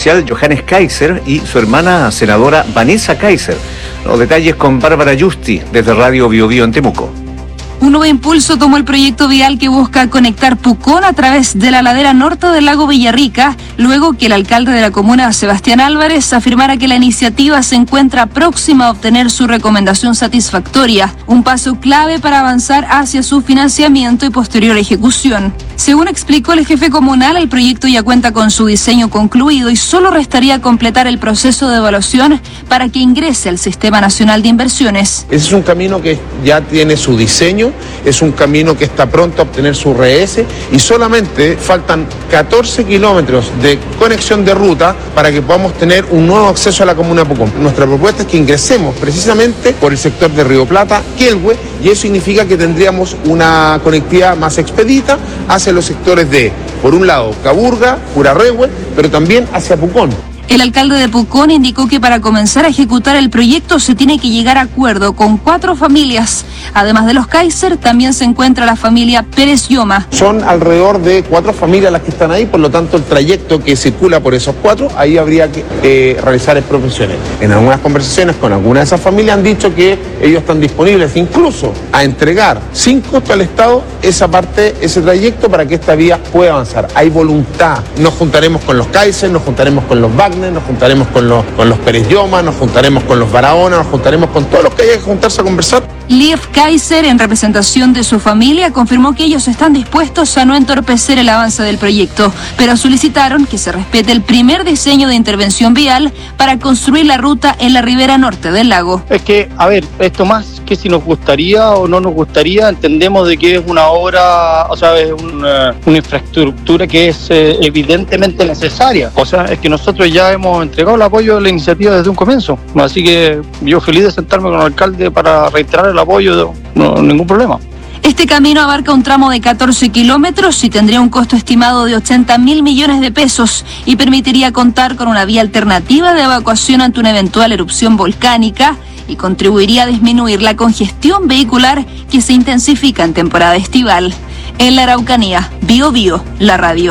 provincial Johannes Kaiser y su hermana senadora Vanessa Kaiser. Los detalles con Bárbara Justi desde Radio Bio Bio en Temuco. Un nuevo impulso tomó el proyecto vial que busca conectar Pucón a través de la ladera norte del lago Villarrica, luego que el alcalde de la comuna, Sebastián Álvarez, afirmara que la iniciativa se encuentra próxima a obtener su recomendación satisfactoria, un paso clave para avanzar hacia su financiamiento y posterior ejecución. Según explicó el jefe comunal, el proyecto ya cuenta con su diseño concluido y solo restaría completar el proceso de evaluación para que ingrese al Sistema Nacional de Inversiones. Ese es un camino que ya tiene su diseño, es un camino que está pronto a obtener su RS y solamente faltan 14 kilómetros de conexión de ruta para que podamos tener un nuevo acceso a la comuna de Pucón. Nuestra propuesta es que ingresemos precisamente por el sector de Río Plata, Quelhue, y eso significa que tendríamos una conectividad más expedita hacia los sectores de, por un lado, Caburga, Purarehue, pero también hacia Pucón. El alcalde de Pucón indicó que para comenzar a ejecutar el proyecto se tiene que llegar a acuerdo con 4 familias. Además de los Kaiser, también se encuentra la familia Pérez Lloma. Son alrededor de 4 familias las que están ahí, por lo tanto el trayecto que circula por esos 4, ahí habría que realizar expropiaciones. En algunas conversaciones con algunas de esas familias han dicho que ellos están disponibles incluso a entregar sin costo al Estado esa parte, ese trayecto para que esta vía pueda avanzar. Hay voluntad. Nos juntaremos con los Kaiser, nos juntaremos con los Wagner, nos juntaremos con los Pérez Lloma, nos juntaremos con los Barahona, nos juntaremos con todos los que haya que juntarse a conversar. Lief Kaiser, en representación de su familia, confirmó que ellos están dispuestos a no entorpecer el avance del proyecto, pero solicitaron que se respete el primer diseño de intervención vial para construir la ruta en la ribera norte del lago. Es que, a ver, esto más que si nos gustaría o no nos gustaría, entendemos de que es una obra, o sea, es una infraestructura que es evidentemente necesaria. O sea, es que nosotros ya hemos entregado el apoyo a la iniciativa desde un comienzo. Así que yo feliz de sentarme con el alcalde para reiterar el apoyo, no, ningún problema. Este camino abarca un tramo de 14 kilómetros y tendría un costo estimado de 80.000 millones de pesos y permitiría contar con una vía alternativa de evacuación ante una eventual erupción volcánica y contribuiría a disminuir la congestión vehicular que se intensifica en temporada estival. En la Araucanía, Bio Bio, la radio.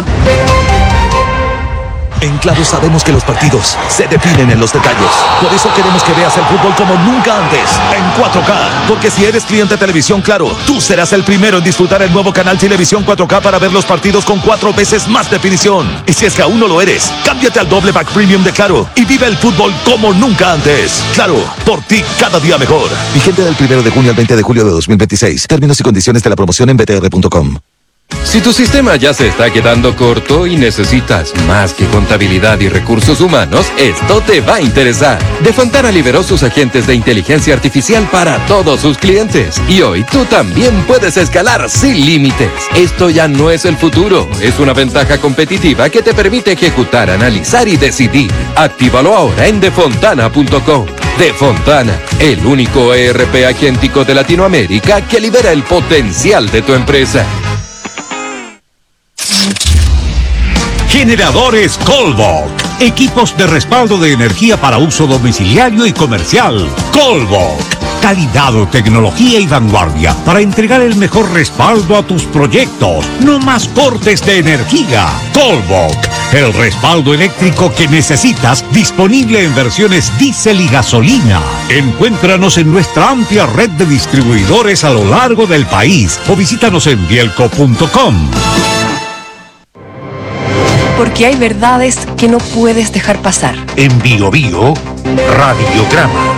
En Claro sabemos que los partidos se definen en los detalles. Por eso queremos que veas el fútbol como nunca antes, en 4K. Porque si eres cliente Televisión Claro, tú serás el primero en disfrutar el nuevo canal Televisión 4K para ver los partidos con 4 veces más definición. Y si es que aún no lo eres, cámbiate al doble pack premium de Claro y vive el fútbol como nunca antes. Claro, por ti cada día mejor. Vigente del 1 de junio al 20 de julio de 2026. Términos y condiciones de la promoción en btr.com. Si tu sistema ya se está quedando corto y necesitas más que contabilidad y recursos humanos, esto te va a interesar. Defontana liberó sus agentes de inteligencia artificial para todos sus clientes. Y hoy tú también puedes escalar sin límites. Esto ya no es el futuro, es una ventaja competitiva que te permite ejecutar, analizar y decidir. Actívalo ahora en defontana.com. Defontana, el único ERP agéntico de Latinoamérica que libera el potencial de tu empresa. Generadores Colbok. Equipos de respaldo de energía para uso domiciliario y comercial. Colbok. Calidad, tecnología y vanguardia para entregar el mejor respaldo a tus proyectos. No más cortes de energía. Colbok. El respaldo eléctrico que necesitas, disponible en versiones diésel y gasolina. Encuéntranos en nuestra amplia red de distribuidores a lo largo del país o visítanos en bielco.com. Porque hay verdades que no puedes dejar pasar. En Bio Bio, Radiograma.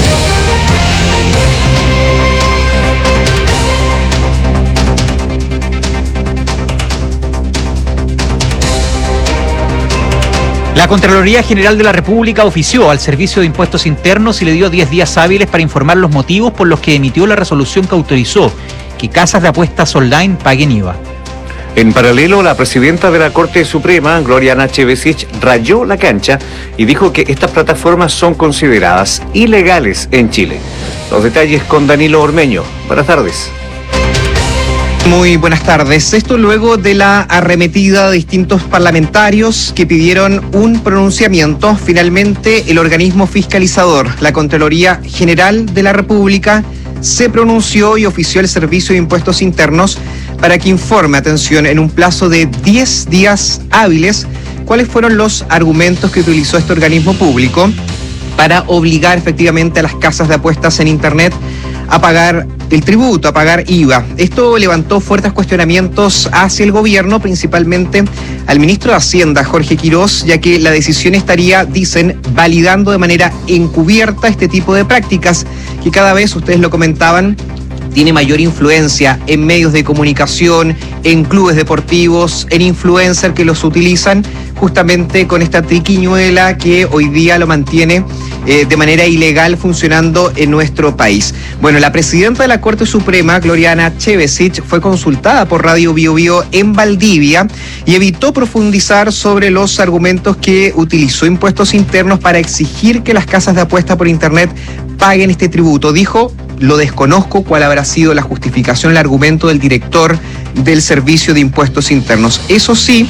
La Contraloría General de la República ofició al Servicio de Impuestos Internos y le dio 10 días hábiles para informar los motivos por los que emitió la resolución que autorizó que casas de apuestas online paguen IVA. En paralelo, la presidenta de la Corte Suprema, Gloria Nachevesich, rayó la cancha y dijo que estas plataformas son consideradas ilegales en Chile. Los detalles con Danilo Ormeño. Buenas tardes. Muy buenas tardes. Esto luego de la arremetida de distintos parlamentarios que pidieron un pronunciamiento. Finalmente, el organismo fiscalizador, la Contraloría General de la República, se pronunció y ofició el Servicio de Impuestos Internos para que informe, atención, en un plazo de 10 días hábiles cuáles fueron los argumentos que utilizó este organismo público para obligar efectivamente a las casas de apuestas en Internet a pagar el tributo, a pagar IVA. Esto levantó fuertes cuestionamientos hacia el gobierno, principalmente al ministro de Hacienda, Jorge Quirós, ya que la decisión estaría, dicen, validando de manera encubierta este tipo de prácticas que cada vez, ustedes lo comentaban, tiene mayor influencia en medios de comunicación, en clubes deportivos, en influencers que los utilizan justamente con esta triquiñuela que hoy día lo mantiene de manera ilegal funcionando en nuestro país. Bueno, la presidenta de la Corte Suprema, Gloriana Chevesic, fue consultada por Radio Bio Bio en Valdivia y evitó profundizar sobre los argumentos que utilizó Impuestos Internos para exigir que las casas de apuesta por Internet paguen este tributo. Dijo: lo desconozco cuál habrá sido la justificación, el argumento del director del Servicio de Impuestos Internos. Eso sí,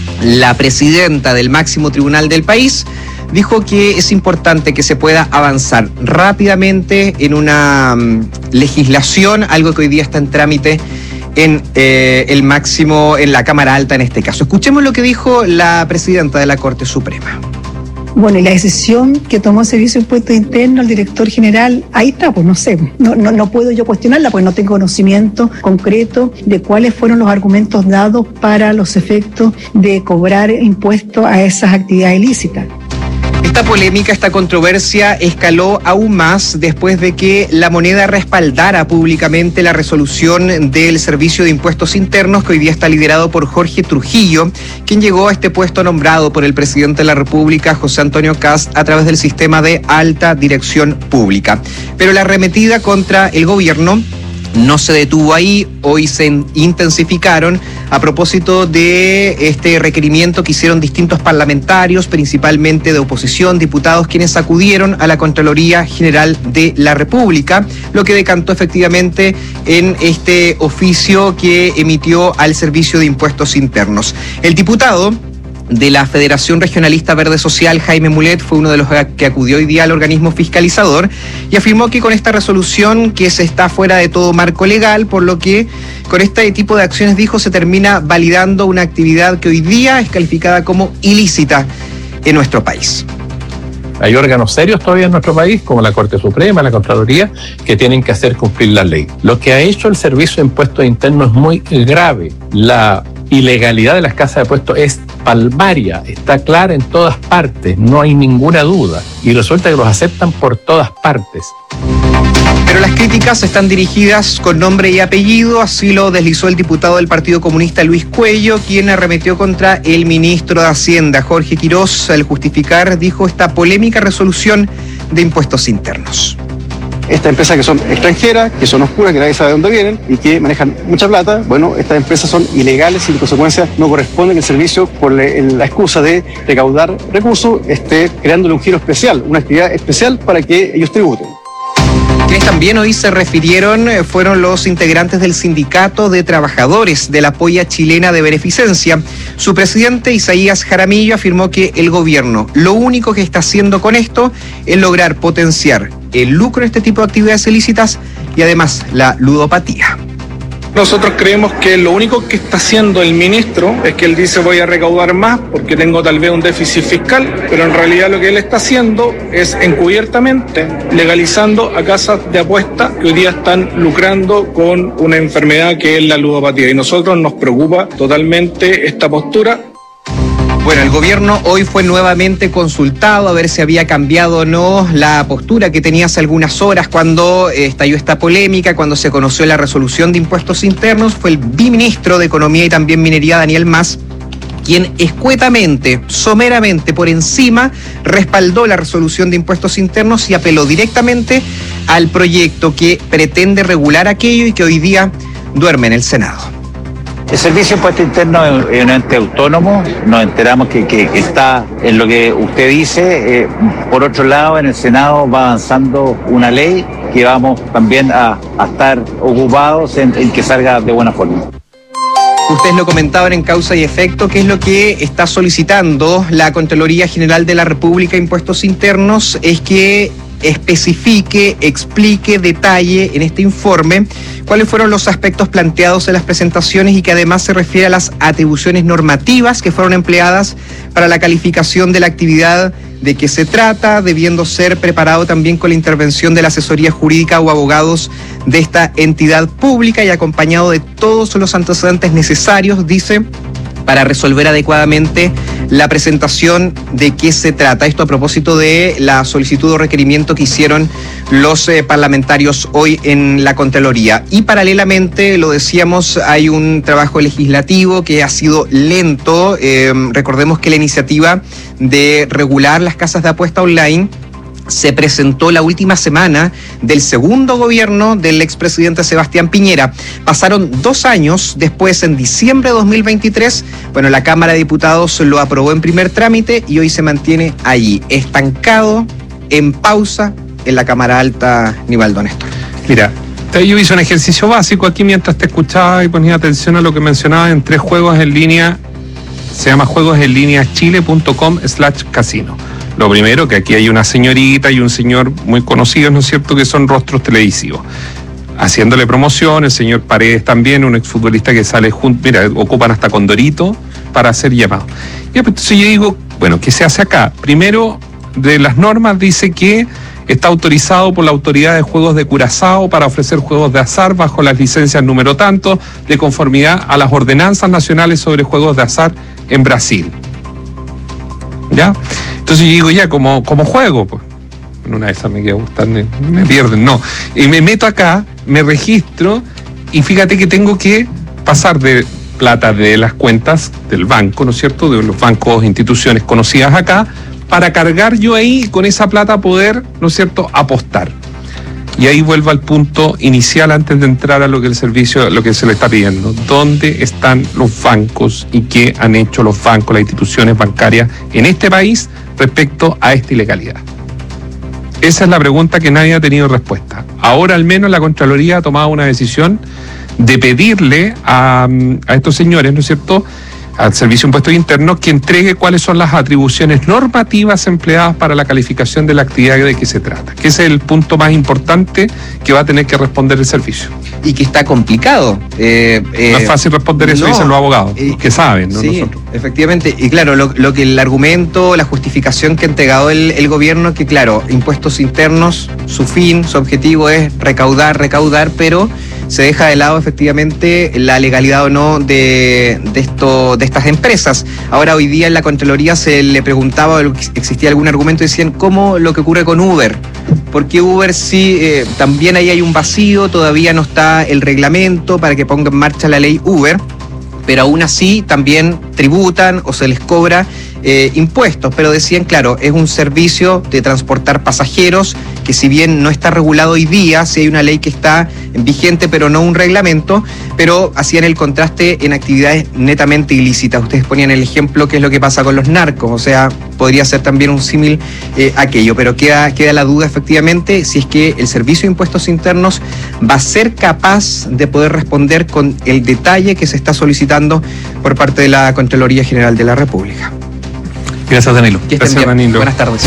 la presidenta del máximo tribunal del país dijo que es importante que se pueda avanzar rápidamente en una legislación, algo que hoy día está en trámite en el máximo, en la Cámara Alta en este caso. Escuchemos lo que dijo la presidenta de la Corte Suprema. Bueno, y la decisión que tomó el Servicio de Impuestos Internos, el director general, ahí está, pues no sé, no puedo yo cuestionarla porque no tengo conocimiento concreto de cuáles fueron los argumentos dados para los efectos de cobrar impuestos a esas actividades ilícitas. Esta polémica, esta controversia escaló aún más después de que La Moneda respaldara públicamente la resolución del Servicio de Impuestos Internos, que hoy día está liderado por Jorge Trujillo, quien llegó a este puesto nombrado por el presidente de la República, José Antonio Kast, a través del sistema de alta dirección pública. Pero la arremetida contra el gobierno no se detuvo ahí, hoy se intensificaron a propósito de este requerimiento que hicieron distintos parlamentarios, principalmente de oposición, diputados, quienes acudieron a la Contraloría General de la República, lo que decantó efectivamente en este oficio que emitió al Servicio de Impuestos Internos. El diputado de la Federación Regionalista Verde Social, Jaime Mulet, fue uno de los que acudió hoy día al organismo fiscalizador y afirmó que con esta resolución que se está fuera de todo marco legal, por lo que con este tipo de acciones, dijo, se termina validando una actividad que hoy día es calificada como ilícita en nuestro país. Hay órganos serios todavía en nuestro país, como la Corte Suprema, la Contraloría, que tienen que hacer cumplir la ley. Lo que ha hecho el Servicio de Impuestos Internos es muy grave. La ilegalidad de las casas de apuestos es palmaria, está clara en todas partes, no hay ninguna duda. Y resulta que los aceptan por todas partes. Pero las críticas están dirigidas con nombre y apellido, así lo deslizó el diputado del Partido Comunista Luis Cuello, quien arremetió contra el ministro de Hacienda, Jorge Quirós, al justificar, dijo, esta polémica resolución de Impuestos Internos. Estas empresas que son extranjeras, que son oscuras, que nadie sabe de dónde vienen y que manejan mucha plata, bueno, estas empresas son ilegales y en consecuencia no corresponden que el servicio, por la excusa de recaudar recursos, esté creándole un giro especial, una actividad especial para que ellos tributen. Quienes también hoy se refirieron fueron los integrantes del Sindicato de Trabajadores de la Polla Chilena de Beneficencia. Su presidente, Isaías Jaramillo, afirmó que el gobierno lo único que está haciendo con esto es lograr potenciar el lucro en este tipo de actividades ilícitas y además la ludopatía. Nosotros creemos que lo único que está haciendo el ministro es que él dice voy a recaudar más porque tengo tal vez un déficit fiscal, pero en realidad lo que él está haciendo es encubiertamente legalizando a casas de apuesta que hoy día están lucrando con una enfermedad que es la ludopatía. Y nosotros nos preocupa totalmente esta postura. Bueno, el gobierno hoy fue nuevamente consultado a ver si había cambiado o no la postura que tenía hace algunas horas cuando estalló esta polémica, cuando se conoció la resolución de Impuestos Internos. Fue el viceministro de Economía y también Minería, Daniel Mas, quien escuetamente, someramente, por encima, respaldó la resolución de Impuestos Internos y apeló directamente al proyecto que pretende regular aquello y que hoy día duerme en el Senado. El Servicio de Impuestos Internos es un ente autónomo, nos enteramos que está en lo que usted dice. Por otro lado, en el Senado va avanzando una ley que vamos también a estar ocupados en que salga de buena forma. Ustedes lo comentaban en Causa y Efecto, que es lo que está solicitando la Contraloría General de la República, Impuestos Internos, es que especifique, explique, detalle en este informe cuáles fueron los aspectos planteados en las presentaciones y que además se refiere a las atribuciones normativas que fueron empleadas para la calificación de la actividad de que se trata, debiendo ser preparado también con la intervención de la asesoría jurídica o abogados de esta entidad pública y acompañado de todos los antecedentes necesarios, dice, para resolver adecuadamente la presentación de qué se trata. Esto a propósito de la solicitud o requerimiento que hicieron los parlamentarios hoy en la Contraloría. Y paralelamente, lo decíamos, hay un trabajo legislativo que ha sido lento. Recordemos que la iniciativa de regular las casas de apuesta online se presentó la última semana del segundo gobierno del expresidente Sebastián Piñera. Pasaron 2 años, después en diciembre de 2023, la Cámara de Diputados lo aprobó en primer trámite y hoy se mantiene allí, estancado, en pausa, en la Cámara Alta, Nivaldo Néstor. Mira, yo hice un ejercicio básico aquí mientras te escuchaba y ponía atención a lo que mencionaba en 3 juegos en línea. Se llama juegosenlinea.chile.com/casino. Lo primero, que aquí hay una señorita y un señor muy conocidos, ¿no es cierto?, que son rostros televisivos, haciéndole promoción. El señor Paredes también, un exfutbolista que sale junto, mira, ocupan hasta Condorito para hacer llamados. Y entonces yo digo, ¿qué se hace acá? Primero, de las normas dice que está autorizado por la Autoridad de Juegos de Curazao para ofrecer juegos de azar bajo las licencias número tanto, de conformidad a las ordenanzas nacionales sobre juegos de azar en Brasil. ¿Ya? Entonces yo digo, como juego, pues, en una de esas me queda gustando, me pierden, no. Y me meto acá, me registro, y fíjate que tengo que pasar de plata de las cuentas del banco, ¿no es cierto?, de los bancos, instituciones conocidas acá, para cargar yo ahí, con esa plata poder, ¿no es cierto?, apostar. Y ahí vuelvo al punto inicial antes de entrar a lo que el servicio, lo que se le está pidiendo. ¿Dónde están los bancos y qué han hecho los bancos, las instituciones bancarias en este país respecto a esta ilegalidad? Esa es la pregunta que nadie ha tenido respuesta. Ahora al menos la Contraloría ha tomado una decisión de pedirle a estos señores, ¿no es cierto?, al Servicio de Impuestos Internos, que entregue cuáles son las atribuciones normativas empleadas para la calificación de la actividad de que se trata, que ese es el punto más importante que va a tener que responder el servicio. Y que está complicado. No es fácil responder eso, dicen los abogados, que saben, ¿no? Sí, nosotros. Efectivamente. Y claro, lo que el argumento, la justificación que ha entregado el gobierno, que claro, impuestos internos, su fin, su objetivo es recaudar, pero se deja de lado efectivamente la legalidad o no de estas empresas. Ahora, hoy día en la Contraloría se le preguntaba, existía algún argumento, decían, ¿cómo lo que ocurre con Uber? Porque Uber sí, también ahí hay un vacío, todavía no está el reglamento para que ponga en marcha la ley Uber, pero aún así también tributan o se les cobra impuestos, pero decían, claro, es un servicio de transportar pasajeros que si bien no está regulado hoy día, sí hay una ley que está vigente, pero no un reglamento, pero hacían el contraste en actividades netamente ilícitas. Ustedes ponían el ejemplo, qué es lo que pasa con los narcos, o sea, podría ser también un símil aquello, pero queda la duda efectivamente si es que el Servicio de Impuestos Internos va a ser capaz de poder responder con el detalle que se está solicitando por parte de la Contraloría General de la República. Gracias, Danilo. Gracias, Danilo. Buenas tardes.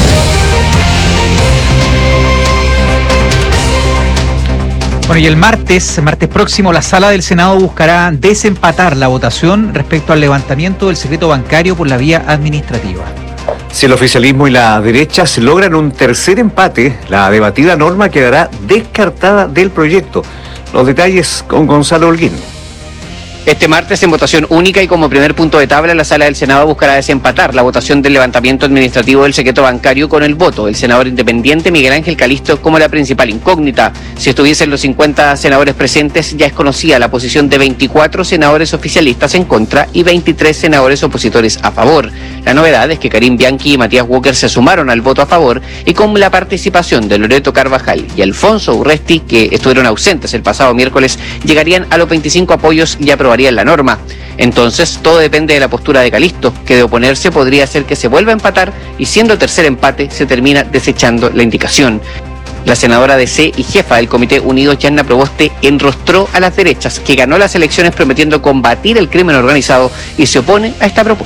Y el martes próximo, la Sala del Senado buscará desempatar la votación respecto al levantamiento del secreto bancario por la vía administrativa. Si el oficialismo y la derecha se logran un tercer empate, la debatida norma quedará descartada del proyecto. Los detalles con Gonzalo Holguín. Este martes, en votación única y como primer punto de tabla, la Sala del Senado buscará desempatar la votación del levantamiento administrativo del secreto bancario con el voto del senador independiente Miguel Ángel Calisto como la principal incógnita. Si estuviesen los 50 senadores presentes, ya es conocida la posición de 24 senadores oficialistas en contra y 23 senadores opositores a favor. La novedad es que Karim Bianchi y Matías Walker se sumaron al voto a favor y con la participación de Loreto Carvajal y Alfonso Urresti, que estuvieron ausentes el pasado miércoles, llegarían a los 25 apoyos y aprobarían la norma. Entonces, todo depende de la postura de Calisto, que de oponerse podría hacer que se vuelva a empatar y siendo tercer empate se termina desechando la indicación. La senadora DC y jefa del Comité Unidos, Yanna Proboste, enrostró a las derechas, que ganó las elecciones prometiendo combatir el crimen organizado y se opone a esta propuesta.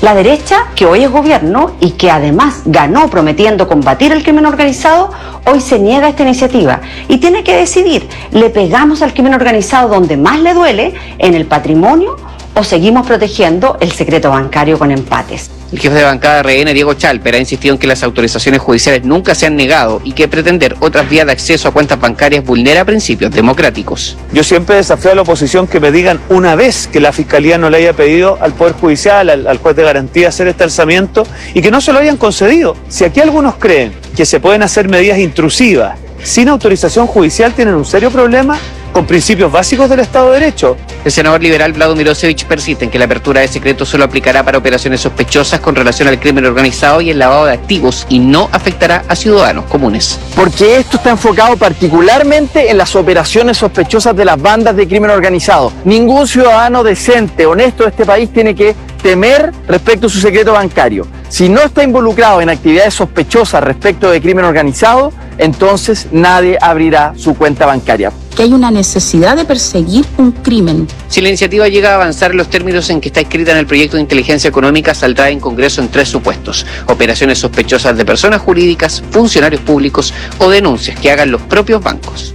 La derecha, que hoy es gobierno y que además ganó prometiendo combatir el crimen organizado, hoy se niega a esta iniciativa y tiene que decidir, ¿le pegamos al crimen organizado donde más le duele, en el patrimonio, o seguimos protegiendo el secreto bancario con empates? El jefe de bancada de RN, Diego Chalper, ha insistido en que las autorizaciones judiciales nunca se han negado y que pretender otras vías de acceso a cuentas bancarias vulnera principios democráticos. Yo siempre desafío a la oposición que me digan una vez que la Fiscalía no le haya pedido al Poder Judicial, al juez de garantía hacer este alzamiento y que no se lo hayan concedido. Si aquí algunos creen que se pueden hacer medidas intrusivas sin autorización judicial, tienen un serio problema con principios básicos del Estado de Derecho. El senador liberal Vlado Milosevic persiste en que la apertura de secretos solo aplicará para operaciones sospechosas con relación al crimen organizado y el lavado de activos y no afectará a ciudadanos comunes. Porque esto está enfocado particularmente en las operaciones sospechosas de las bandas de crimen organizado. Ningún ciudadano decente, honesto de este país tiene que temer respecto a su secreto bancario. Si no está involucrado en actividades sospechosas respecto de crimen organizado, entonces nadie abrirá su cuenta bancaria. Que hay una necesidad de perseguir un crimen. Si la iniciativa llega a avanzar en los términos en que está escrita en el proyecto de inteligencia económica, saldrá en Congreso en 3 supuestos: operaciones sospechosas de personas jurídicas, funcionarios públicos o denuncias que hagan los propios bancos.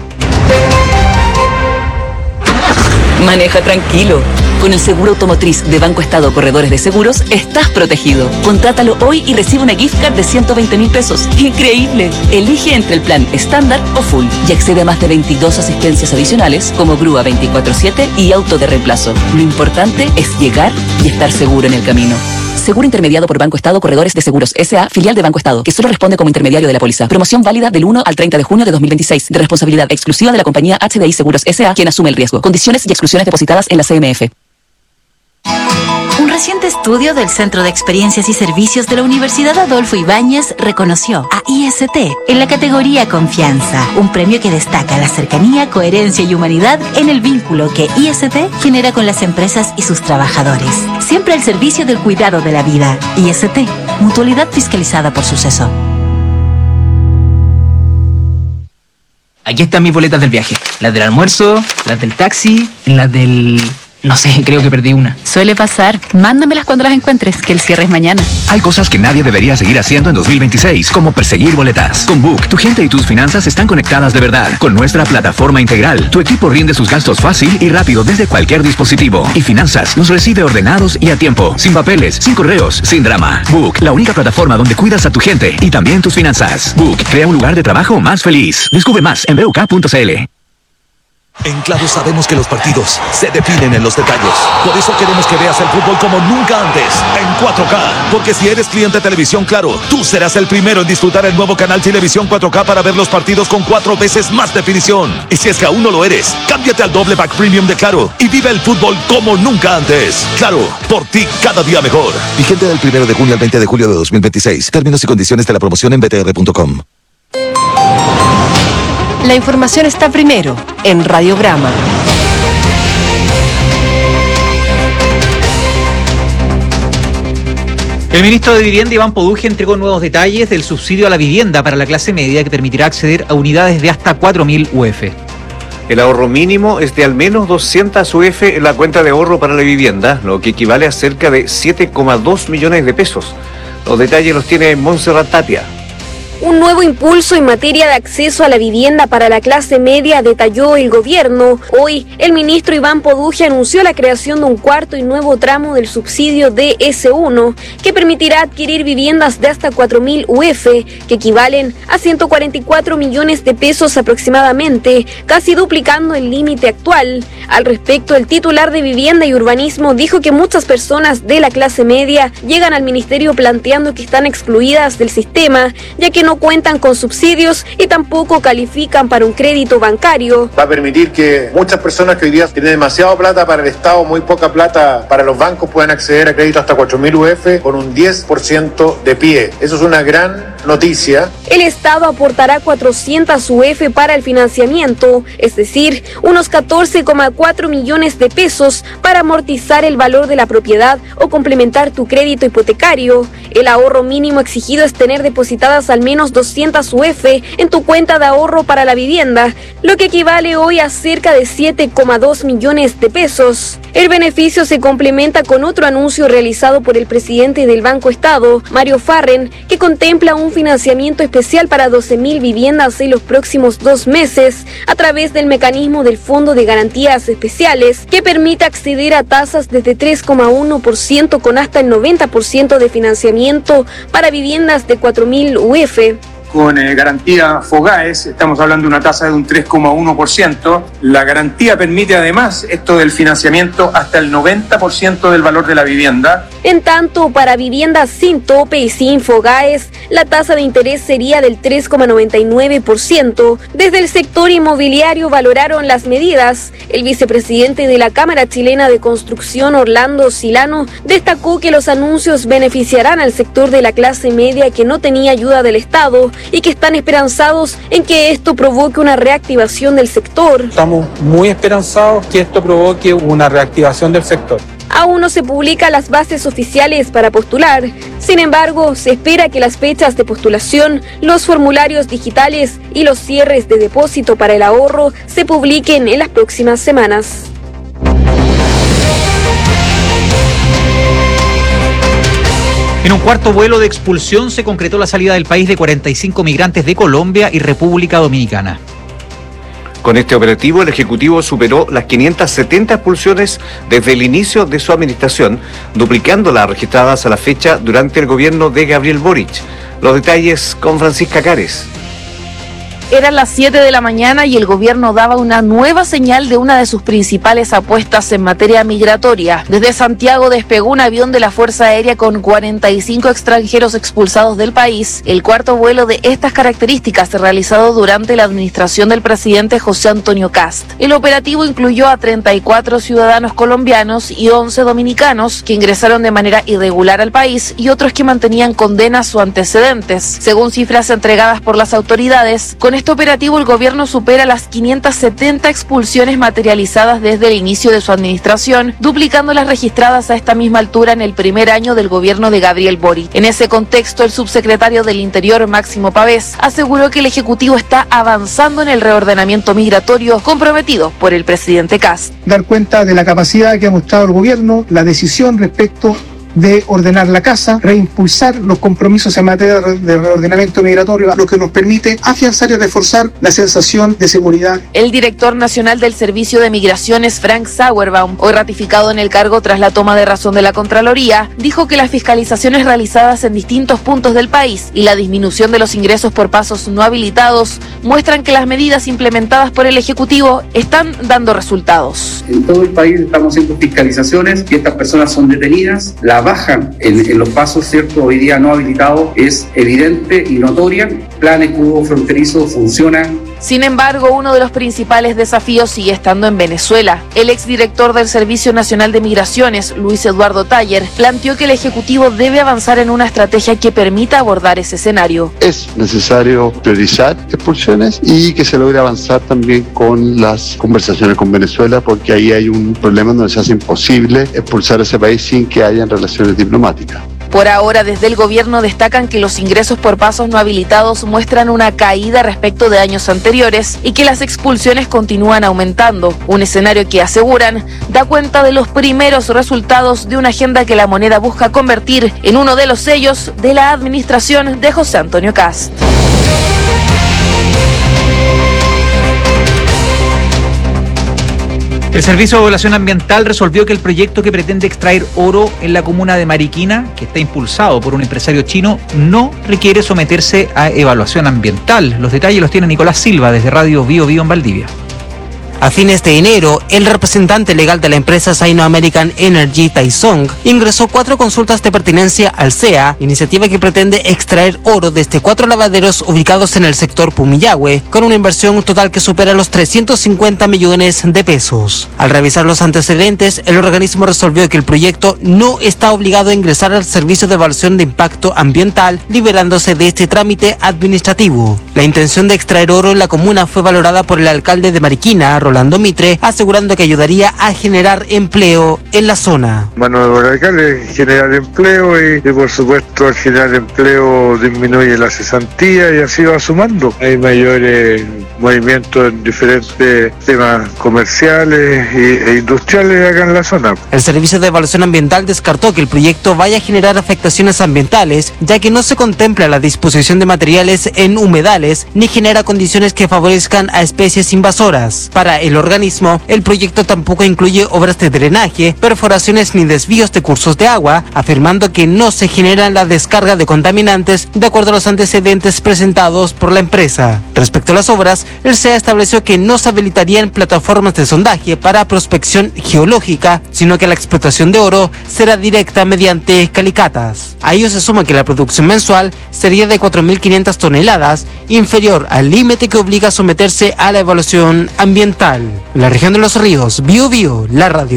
Maneja tranquilo. Con el seguro automotriz de Banco Estado Corredores de Seguros, estás protegido. Contrátalo hoy y recibe una gift card de 120.000 pesos. ¡Increíble! Elige entre el plan estándar o full y accede a más de 22 asistencias adicionales como grúa 24/7 y auto de reemplazo. Lo importante es llegar y estar seguro en el camino. Seguro intermediado por Banco Estado Corredores de Seguros S.A., filial de Banco Estado, que solo responde como intermediario de la póliza. Promoción válida del 1 al 30 de junio de 2026, de responsabilidad exclusiva de la compañía HDI Seguros S.A., quien asume el riesgo. Condiciones y exclusiones depositadas en la CMF. Un reciente estudio del Centro de Experiencias y Servicios de la Universidad Adolfo Ibáñez reconoció a IST en la categoría Confianza, un premio que destaca la cercanía, coherencia y humanidad en el vínculo que IST genera con las empresas y sus trabajadores. Siempre al servicio del cuidado de la vida. IST, mutualidad fiscalizada por Suceso. Aquí están mis boletas del viaje. Las del almuerzo, las del taxi, las del... No sé, creo que perdí una. Suele pasar. Mándamelas cuando las encuentres, que el cierre es mañana. Hay cosas que nadie debería seguir haciendo en 2026, como perseguir boletas. Con Book, tu gente y tus finanzas están conectadas de verdad. Con nuestra plataforma integral, tu equipo rinde sus gastos fácil y rápido desde cualquier dispositivo. Y Finanzas los recibe ordenados y a tiempo, sin papeles, sin correos, sin drama. Book, la única plataforma donde cuidas a tu gente y también tus finanzas. Book, crea un lugar de trabajo más feliz. Descubre más en BUK.cl. En Claro sabemos que los partidos se definen en los detalles. Por eso queremos que veas el fútbol como nunca antes, en 4K. Porque si eres cliente de Televisión Claro, tú serás el primero en disfrutar el nuevo canal Televisión 4K para ver los partidos con 4 veces más definición. Y si es que aún no lo eres, cámbiate al doble pack premium de Claro y vive el fútbol como nunca antes. Claro, por ti cada día mejor. Vigente del 1 de junio al 20 de julio de 2026. Términos y condiciones de la promoción en btr.com. La información está primero en Radiograma. El ministro de Vivienda, Iván Poduje, entregó nuevos detalles del subsidio a la vivienda para la clase media que permitirá acceder a unidades de hasta 4.000 UF. El ahorro mínimo es de al menos 200 UF en la cuenta de ahorro para la vivienda, lo que equivale a cerca de 7,2 millones de pesos. Los detalles los tiene Montserrat Tapia. Un nuevo impulso en materia de acceso a la vivienda para la clase media, detalló el gobierno. Hoy, el ministro Iván Poduje anunció la creación de un cuarto y nuevo tramo del subsidio DS1, que permitirá adquirir viviendas de hasta 4.000 UF, que equivalen a 144 millones de pesos aproximadamente, casi duplicando el límite actual. Al respecto, el titular de Vivienda y Urbanismo dijo que muchas personas de la clase media llegan al ministerio planteando que están excluidas del sistema, ya que no cuentan con subsidios y tampoco califican para un crédito bancario. Va a permitir que muchas personas que hoy día tienen demasiada plata para el Estado, muy poca plata para los bancos, puedan acceder a crédito hasta 4.000 UF con un 10% de pie. Eso es una gran noticia. El Estado aportará 400 UF para el financiamiento, es decir, unos 14,4 millones de pesos para amortizar el valor de la propiedad o complementar tu crédito hipotecario. El ahorro mínimo exigido es tener depositadas al menos menos 200 UF en tu cuenta de ahorro para la vivienda, lo que equivale hoy a cerca de 7,2 millones de pesos. El beneficio se complementa con otro anuncio realizado por el presidente del Banco Estado, Mario Farren, que contempla un financiamiento especial para 12.000 viviendas en los próximos 2 meses a través del mecanismo del Fondo de Garantías Especiales, que permite acceder a tasas desde 3,1% con hasta el 90% de financiamiento para viviendas de 4.000 UF. Con garantía FOGAES, estamos hablando de una tasa de un 3,1%. La garantía permite además esto del financiamiento hasta el 90% del valor de la vivienda. En tanto, para viviendas sin tope y sin FOGAES, la tasa de interés sería del 3,99%. Desde el sector inmobiliario valoraron las medidas. El vicepresidente de la Cámara Chilena de Construcción, Orlando Silano, destacó que los anuncios beneficiarán al sector de la clase media que no tenía ayuda del Estado y que están esperanzados en que esto provoque una reactivación del sector. Estamos muy esperanzados que esto provoque una reactivación del sector. Aún no se publican las bases oficiales para postular. Sin embargo, se espera que las fechas de postulación, los formularios digitales y los cierres de depósito para el ahorro se publiquen en las próximas semanas. En un cuarto vuelo de expulsión se concretó la salida del país de 45 migrantes de Colombia y República Dominicana. Con este operativo, el Ejecutivo superó las 570 expulsiones desde el inicio de su administración, duplicando las registradas a la fecha durante el gobierno de Gabriel Boric. Los detalles con Francisca Cares. Eran las 7 de la mañana y el gobierno daba una nueva señal de una de sus principales apuestas en materia migratoria. Desde Santiago despegó un avión de la Fuerza Aérea con 45 extranjeros expulsados del país, el cuarto vuelo de estas características realizado durante la administración del presidente José Antonio Kast. El operativo incluyó a 34 ciudadanos colombianos y 11 dominicanos que ingresaron de manera irregular al país y otros que mantenían condenas o antecedentes. Según cifras entregadas por las autoridades, con este operativo el gobierno supera las 570 expulsiones materializadas desde el inicio de su administración, duplicando las registradas a esta misma altura en el primer año del gobierno de Gabriel Boric. En ese contexto, el subsecretario del Interior, Máximo Pavés, aseguró que el Ejecutivo está avanzando en el reordenamiento migratorio comprometido por el presidente Kast. Dar cuenta de la capacidad que ha mostrado el gobierno, la decisión respecto de ordenar la casa, reimpulsar los compromisos en materia de reordenamiento migratorio, lo que nos permite afianzar y reforzar la sensación de seguridad. El director nacional del Servicio de Migraciones, Frank Sauerbaum, hoy ratificado en el cargo tras la toma de razón de la Contraloría, dijo que las fiscalizaciones realizadas en distintos puntos del país y la disminución de los ingresos por pasos no habilitados muestran que las medidas implementadas por el Ejecutivo están dando resultados. En todo el país estamos haciendo fiscalizaciones y estas personas son detenidas. La baja en los pasos, ¿cierto?, hoy día no habilitados es evidente y notoria. Plan escudo fronterizo funciona. Sin embargo, uno de los principales desafíos sigue estando en Venezuela. El exdirector del Servicio Nacional de Migraciones, Luis Eduardo Taller, planteó que el Ejecutivo debe avanzar en una estrategia que permita abordar ese escenario. Es necesario priorizar expulsiones y que se logre avanzar también con las conversaciones con Venezuela, porque ahí hay un problema donde se hace imposible expulsar a ese país sin que hayan relaciones diplomáticas. Por ahora, desde el gobierno destacan que los ingresos por pasos no habilitados muestran una caída respecto de años anteriores y que las expulsiones continúan aumentando, un escenario que aseguran da cuenta de los primeros resultados de una agenda que la Moneda busca convertir en uno de los sellos de la administración de José Antonio Kast. El Servicio de Evaluación Ambiental resolvió que el proyecto que pretende extraer oro en la comuna de Mariquina, que está impulsado por un empresario chino, no requiere someterse a evaluación ambiental. Los detalles los tiene Nicolás Silva desde Radio Bio Bio en Valdivia. A fines de enero, el representante legal de la empresa Sino-American Energy, Taisong, ingresó 4 consultas de pertinencia al CEA, iniciativa que pretende extraer oro desde 4 lavaderos ubicados en el sector Pumillahue, con una inversión total que supera los 350 millones de pesos. Al revisar los antecedentes, el organismo resolvió que el proyecto no está obligado a ingresar al Servicio de Evaluación de Impacto Ambiental, liberándose de este trámite administrativo. La intención de extraer oro en la comuna fue valorada por el alcalde de Mariquina, Rolando Mitre, asegurando que ayudaría a generar empleo en la zona. Mano de obra legal es generar empleo y por supuesto al generar empleo disminuye la cesantía y así va sumando. Hay mayores movimientos en diferentes temas comerciales e industriales acá en la zona. El Servicio de Evaluación Ambiental descartó que el proyecto vaya a generar afectaciones ambientales, ya que no se contempla la disposición de materiales en humedales ni genera condiciones que favorezcan a especies invasoras. Para el organismo, el proyecto tampoco incluye obras de drenaje, perforaciones ni desvíos de cursos de agua, afirmando que no se genera la descarga de contaminantes de acuerdo a los antecedentes presentados por la empresa. Respecto a las obras, el SEA estableció que no se habilitarían plataformas de sondaje para prospección geológica, sino que la explotación de oro será directa mediante calicatas. A ello se suma que la producción mensual sería de 4.500 toneladas, inferior al límite que obliga a someterse a la evaluación ambiental. En la región de Los Ríos, Biobío, la radio.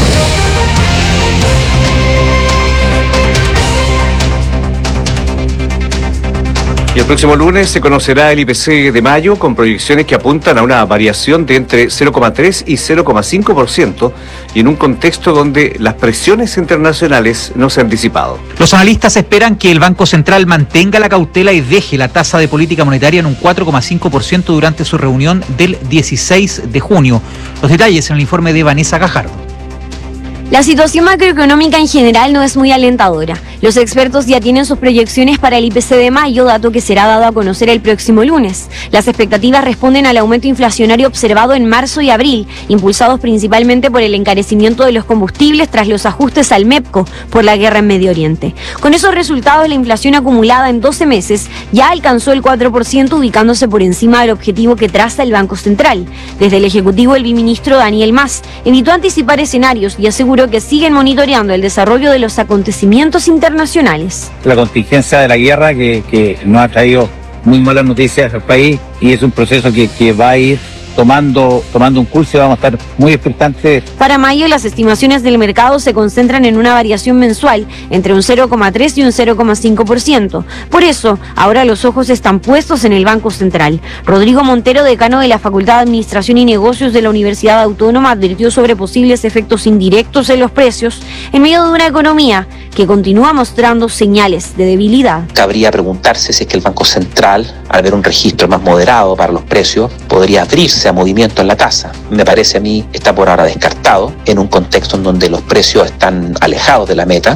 Y el próximo lunes se conocerá el IPC de mayo con proyecciones que apuntan a una variación de entre 0,3 y 0,5% y en un contexto donde las presiones internacionales no se han disipado. Los analistas esperan que el Banco Central mantenga la cautela y deje la tasa de política monetaria en un 4,5% durante su reunión del 16 de junio. Los detalles en el informe de Vanessa Gajardo. La situación macroeconómica en general no es muy alentadora. Los expertos ya tienen sus proyecciones para el IPC de mayo, dato que será dado a conocer el próximo lunes. Las expectativas responden al aumento inflacionario observado en marzo y abril, impulsados principalmente por el encarecimiento de los combustibles tras los ajustes al MEPCO por la guerra en Medio Oriente. Con esos resultados, la inflación acumulada en 12 meses ya alcanzó el 4%, ubicándose por encima del objetivo que traza el Banco Central. Desde el Ejecutivo, el viceministro Daniel Mas evitó anticipar escenarios y aseguró que siguen monitoreando el desarrollo de los acontecimientos internacionales. La contingencia de la guerra que nos ha traído muy malas noticias al país y es un proceso que va a ir tomando un curso y vamos a estar muy expectantes. Para mayo, las estimaciones del mercado se concentran en una variación mensual entre un 0,3 y un 0,5%. Por eso, ahora los ojos están puestos en el Banco Central. Rodrigo Montero, decano de la Facultad de Administración y Negocios de la Universidad Autónoma, advirtió sobre posibles efectos indirectos en los precios en medio de una economía que continúa mostrando señales de debilidad. Cabría preguntarse si es que el Banco Central, al ver un registro más moderado para los precios, podría abrirse a movimiento en la tasa. Me parece a mí está por ahora descartado en un contexto en donde los precios están alejados de la meta,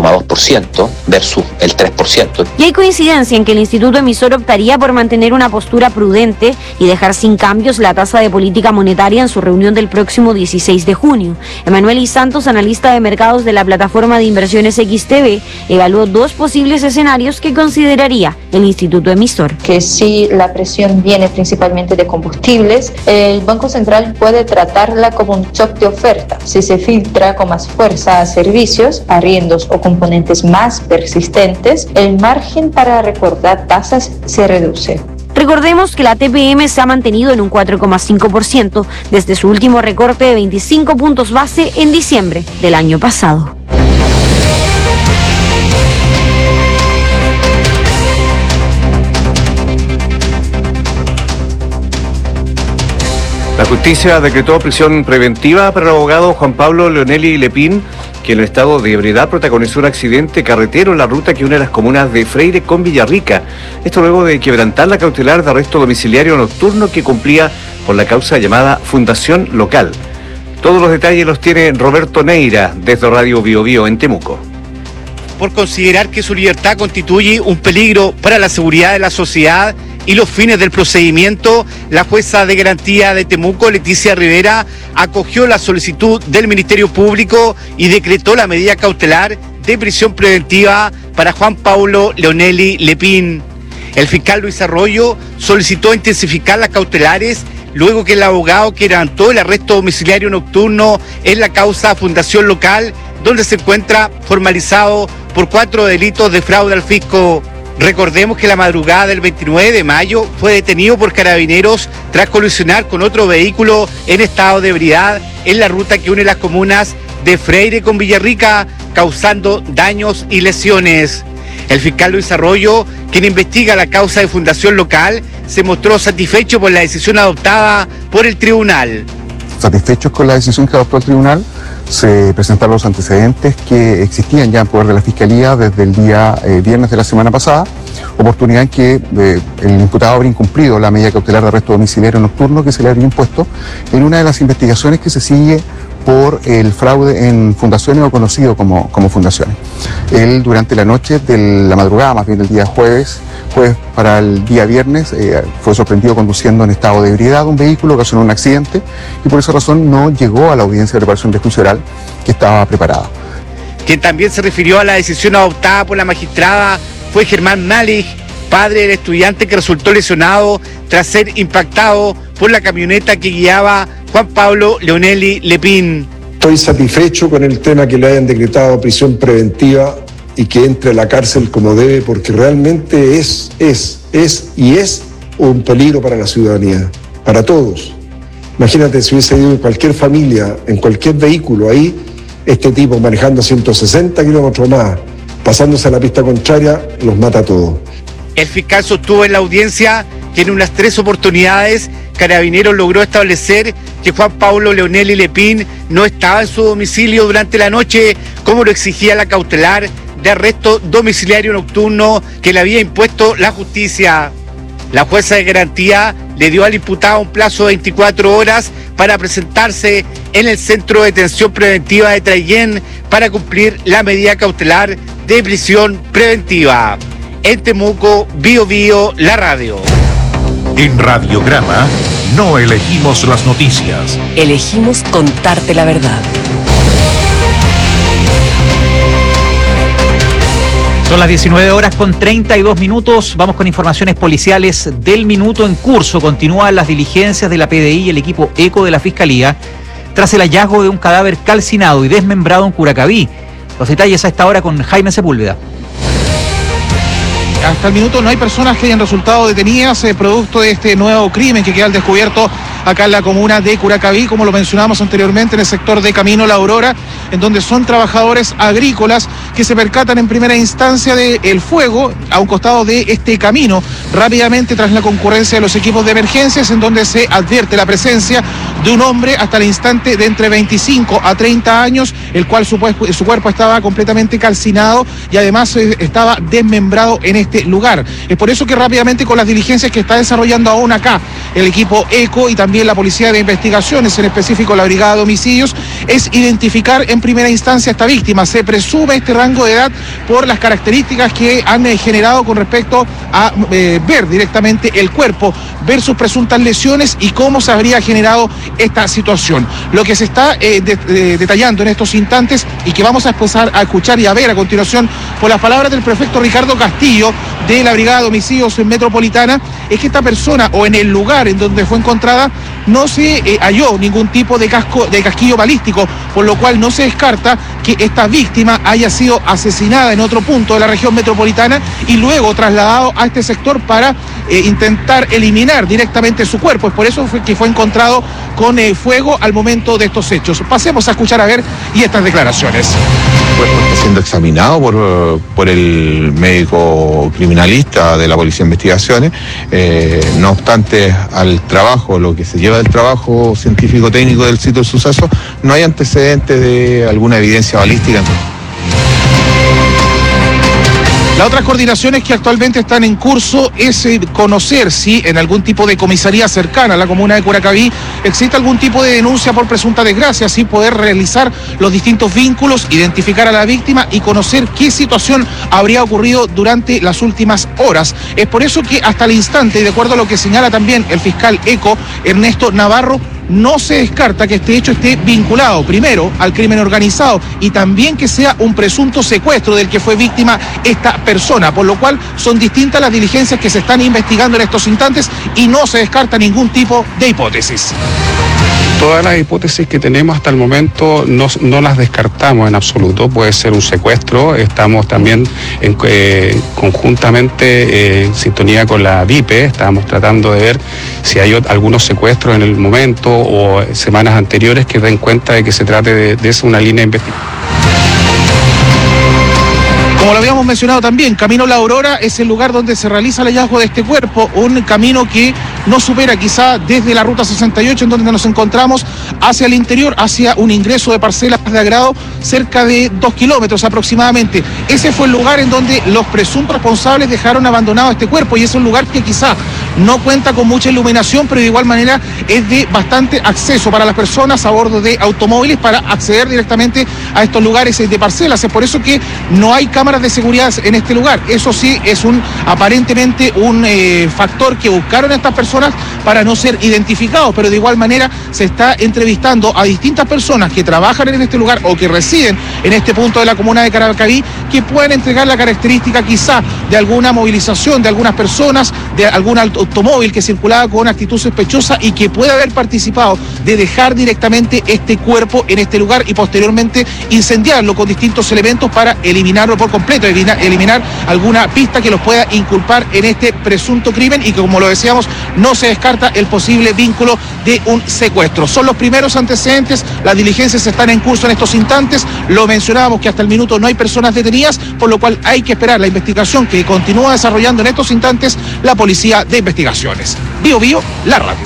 4,2% versus el 3%. Y hay coincidencia en que el Instituto Emisor optaría por mantener una postura prudente y dejar sin cambios la tasa de política monetaria en su reunión del próximo 16 de junio. Emanuel Y. Santos, analista de mercados de la plataforma de inversiones XTB, evaluó dos posibles escenarios que consideraría el Instituto Emisor. Que si la presión viene principalmente de combustibles, el Banco Central puede tratarla como un shock de oferta. Si se filtra con más fuerza a servicios, arriendos o componentes más persistentes, el margen para recortar tasas se reduce. Recordemos que la TPM se ha mantenido en un 4,5% desde su último recorte de 25 puntos base en diciembre del año pasado. La justicia decretó prisión preventiva para el abogado Juan Pablo Leonelli Lepín, que en el estado de ebriedad protagonizó un accidente carretero en la ruta que une las comunas de Freire con Villarrica. Esto luego de quebrantar la cautelar de arresto domiciliario nocturno que cumplía por la causa llamada Fundación Local. Todos los detalles los tiene Roberto Neira desde Radio Biobío en Temuco. Por considerar que su libertad constituye un peligro para la seguridad de la sociedad y los fines del procedimiento, la jueza de garantía de Temuco, Leticia Rivera, acogió la solicitud del Ministerio Público y decretó la medida cautelar de prisión preventiva para Juan Pablo Leonelli Lepín. El fiscal Luis Arroyo solicitó intensificar las cautelares luego que el abogado que levantó el arresto domiciliario nocturno en la causa Fundación Local, donde se encuentra formalizado por 4 delitos de fraude al fisco. Recordemos que la madrugada del 29 de mayo fue detenido por carabineros tras colisionar con otro vehículo en estado de ebriedad en la ruta que une las comunas de Freire con Villarrica, causando daños y lesiones. El fiscal Luis Arroyo, quien investiga la causa de Fundación Local, se mostró satisfecho por la decisión adoptada por el tribunal. satisfechos con la decisión que adoptó el tribunal. Se presentaron los antecedentes que existían ya en poder de la Fiscalía desde el día viernes de la semana pasada, oportunidad en que el imputado habría incumplido la medida cautelar de arresto domiciliario nocturno que se le habría impuesto en una de las investigaciones que se sigue por el fraude en fundaciones o conocido como fundaciones. Él durante la noche de la madrugada, más bien del día jueves para el día viernes, fue sorprendido conduciendo en estado de ebriedad un vehículo, ocasionó un accidente y por esa razón no llegó a la audiencia de preparación de juicio oral que estaba preparada. Quien también se refirió a la decisión adoptada por la magistrada fue Germán Malich, padre del estudiante que resultó lesionado tras ser impactado por la camioneta que guiaba Juan Pablo Leonelli Lepin. Estoy satisfecho con el tema que le hayan decretado prisión preventiva y que entre a la cárcel como debe, porque realmente es un peligro para la ciudadanía, para todos. Imagínate si hubiese ido en cualquier familia, en cualquier vehículo ahí, este tipo manejando 160 kilómetros más, pasándose a la pista contraria, los mata a todos. El fiscal sostuvo en la audiencia que en unas 3 oportunidades Carabineros logró establecer que Juan Pablo Leonelli Lepin no estaba en su domicilio durante la noche, como lo exigía la cautelar de arresto domiciliario nocturno que le había impuesto la justicia. La jueza de garantía le dio al imputado un plazo de 24 horas para presentarse en el Centro de Detención Preventiva de Traillén para cumplir la medida cautelar de prisión preventiva. En Temuco, Bio Bio, la radio. En Radiograma no elegimos las noticias. Elegimos contarte la verdad. Son las 19:32. Vamos con informaciones policiales del minuto en curso. Continúan las diligencias de la PDI y el equipo ECO de la Fiscalía tras el hallazgo de un cadáver calcinado y desmembrado en Curacaví. Los detalles a esta hora con Jaime Sepúlveda. Hasta el minuto no hay personas que hayan resultado detenidas producto de este nuevo crimen que queda al descubierto acá en la comuna de Curacaví, como lo mencionábamos anteriormente, en el sector de Camino La Aurora, en donde son trabajadores agrícolas que se percatan en primera instancia del fuego a un costado de este camino. Rápidamente, tras la concurrencia de los equipos de emergencias, en donde se advierte la presencia de un hombre hasta el instante de entre 25 a 30 años, el cual su cuerpo estaba completamente calcinado y además estaba desmembrado en este lugar. Es por eso que rápidamente, con las diligencias que está desarrollando aún acá el equipo ECO y también la Policía de Investigaciones, en específico la Brigada de Homicidios, es identificar en primera instancia a esta víctima. Se presume este rango de edad por las características que han generado con respecto a ver directamente el cuerpo, ver sus presuntas lesiones y cómo se habría generado esta situación. Lo que se está detallando en estos instantes y que vamos a empezar a escuchar y a ver a continuación por las palabras del prefecto Ricardo Castillo de la Brigada de Homicidios Metropolitana, es que esta persona, o en el lugar en donde fue encontrada, no se halló ningún tipo de casquillo balístico, por lo cual no se descarta que esta víctima haya sido asesinada en otro punto de la región metropolitana y luego trasladado a este sector para intentar eliminar directamente su cuerpo. Es por eso que fue encontrado con fuego al momento de estos hechos. Pasemos a escuchar a ver y estas declaraciones. El cuerpo está siendo examinado por el médico criminalista de la Policía de Investigaciones. No obstante, al trabajo, lo que se lleva del trabajo científico-técnico del sitio del suceso, no hay antecedentes de alguna evidencia balística. Las otras coordinaciones que actualmente están en curso es conocer si en algún tipo de comisaría cercana a la comuna de Curacaví existe algún tipo de denuncia por presunta desgracia, así poder realizar los distintos vínculos, identificar a la víctima y conocer qué situación habría ocurrido durante las últimas horas. Es por eso que hasta el instante, y de acuerdo a lo que señala también el fiscal ECO, Ernesto Navarro, no se descarta que este hecho esté vinculado primero al crimen organizado y también que sea un presunto secuestro del que fue víctima esta persona, por lo cual son distintas las diligencias que se están investigando en estos instantes y no se descarta ningún tipo de hipótesis. Todas las hipótesis que tenemos hasta el momento no las descartamos en absoluto. Puede ser un secuestro. Estamos también conjuntamente en sintonía con la DIPE. Estamos tratando de ver si hay algunos secuestros en el momento o semanas anteriores que den cuenta de que se trate de una línea de investigación. Como lo habíamos mencionado también, Camino La Aurora es el lugar donde se realiza el hallazgo de este cuerpo, un camino que no supera quizá desde la ruta 68 en donde nos encontramos hacia el interior, hacia un ingreso de parcelas de agrado cerca de 2 kilómetros aproximadamente. Ese fue el lugar en donde los presuntos responsables dejaron abandonado este cuerpo y es un lugar que quizá no cuenta con mucha iluminación, pero de igual manera es de bastante acceso para las personas a bordo de automóviles para acceder directamente a estos lugares de parcelas. Es por eso que no hay cámaras de seguridad en este lugar. Eso sí es aparentemente un factor que buscaron estas personas para no ser identificados, pero de igual manera se está entrevistando a distintas personas que trabajan en este lugar o que residen en este punto de la comuna de Caracaví, que pueden entregar la característica quizá de alguna movilización de algunas personas, de algún automóvil que circulaba con actitud sospechosa y que puede haber participado de dejar directamente este cuerpo en este lugar y posteriormente incendiarlo con distintos elementos para eliminarlo por completo, eliminar alguna pista que los pueda inculpar en este presunto crimen y que, como lo decíamos, no se descarta el posible vínculo de un secuestro. Son los primeros antecedentes, las diligencias están en curso en estos instantes, lo mencionábamos que hasta el minuto no hay personas detenidas, por lo cual hay que esperar la investigación que continúa desarrollando en estos instantes la Policía de Investigaciones. Bio Bio, la radio.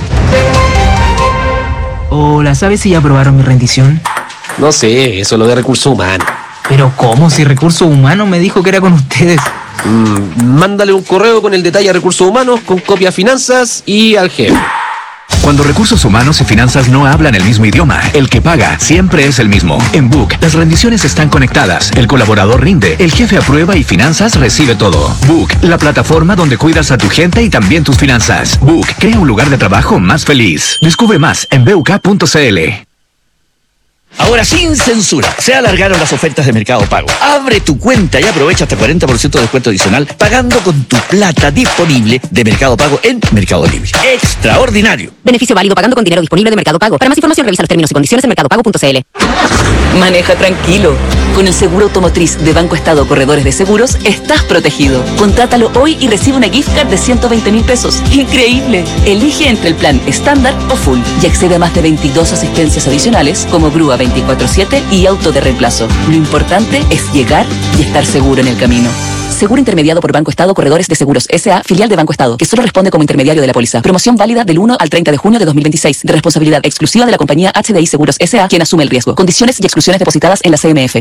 Hola, ¿sabes si ya aprobaron mi rendición? No sé, eso es lo de recursos humanos. Pero ¿cómo? Si Recursos Humanos me dijo que era con ustedes. Mándale un correo con el detalle a Recursos Humanos, con copia a Finanzas y al jefe. Cuando Recursos Humanos y Finanzas no hablan el mismo idioma, el que paga siempre es el mismo. En Book, las rendiciones están conectadas, el colaborador rinde, el jefe aprueba y Finanzas recibe todo. Book, la plataforma donde cuidas a tu gente y también tus finanzas. Book, crea un lugar de trabajo más feliz. Descubre más en buk.cl. Ahora sin censura, se alargaron las ofertas de Mercado Pago. Abre tu cuenta y aprovecha hasta 40% de descuento adicional pagando con tu plata disponible de Mercado Pago en Mercado Libre. ¡Extraordinario! Beneficio válido pagando con dinero disponible de Mercado Pago. Para más información revisa los términos y condiciones en mercadopago.cl. Maneja tranquilo. Con el seguro automotriz de Banco Estado Corredores de Seguros, estás protegido. Contrátalo hoy y recibe una gift card de 120.000 pesos. ¡Increíble! Elige entre el plan estándar o full y accede a más de 22 asistencias adicionales como grúa 24/7 y auto de reemplazo. Lo importante es llegar y estar seguro en el camino. Seguro intermediado por Banco Estado Corredores de Seguros S.A., filial de Banco Estado, que solo responde como intermediario de la póliza. Promoción válida del 1 al 30 de junio de 2026, de responsabilidad exclusiva de la compañía HDI Seguros S.A., quien asume el riesgo. Condiciones y exclusiones depositadas en la CMF.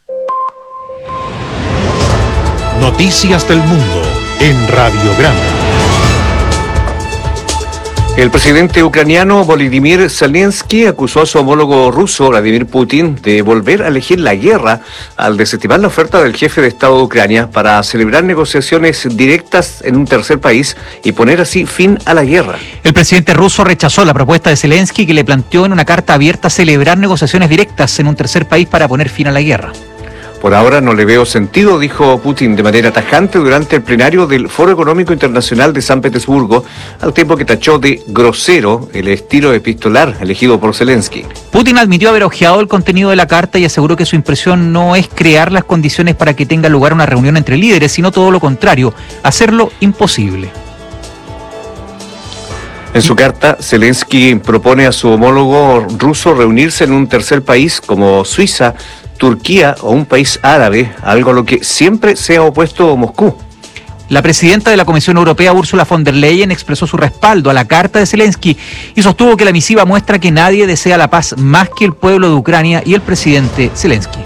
Noticias del Mundo en Radiograma. El presidente ucraniano Volodymyr Zelensky acusó a su homólogo ruso Vladimir Putin de volver a elegir la guerra al desestimar la oferta del jefe de Estado de Ucrania para celebrar negociaciones directas en un tercer país y poner así fin a la guerra. El presidente ruso rechazó la propuesta de Zelensky, que le planteó en una carta abierta celebrar negociaciones directas en un tercer país para poner fin a la guerra. Por ahora no le veo sentido, dijo Putin de manera tajante durante el plenario del Foro Económico Internacional de San Petersburgo, al tiempo que tachó de grosero el estilo epistolar elegido por Zelensky. Putin admitió haber hojeado el contenido de la carta y aseguró que su impresión no es crear las condiciones para que tenga lugar una reunión entre líderes, sino todo lo contrario, hacerlo imposible. En su carta, Zelensky propone a su homólogo ruso reunirse en un tercer país como Suiza, Turquía o un país árabe, algo a lo que siempre se ha opuesto Moscú. La presidenta de la Comisión Europea, Ursula von der Leyen, expresó su respaldo a la carta de Zelensky y sostuvo que la misiva muestra que nadie desea la paz más que el pueblo de Ucrania y el presidente Zelensky.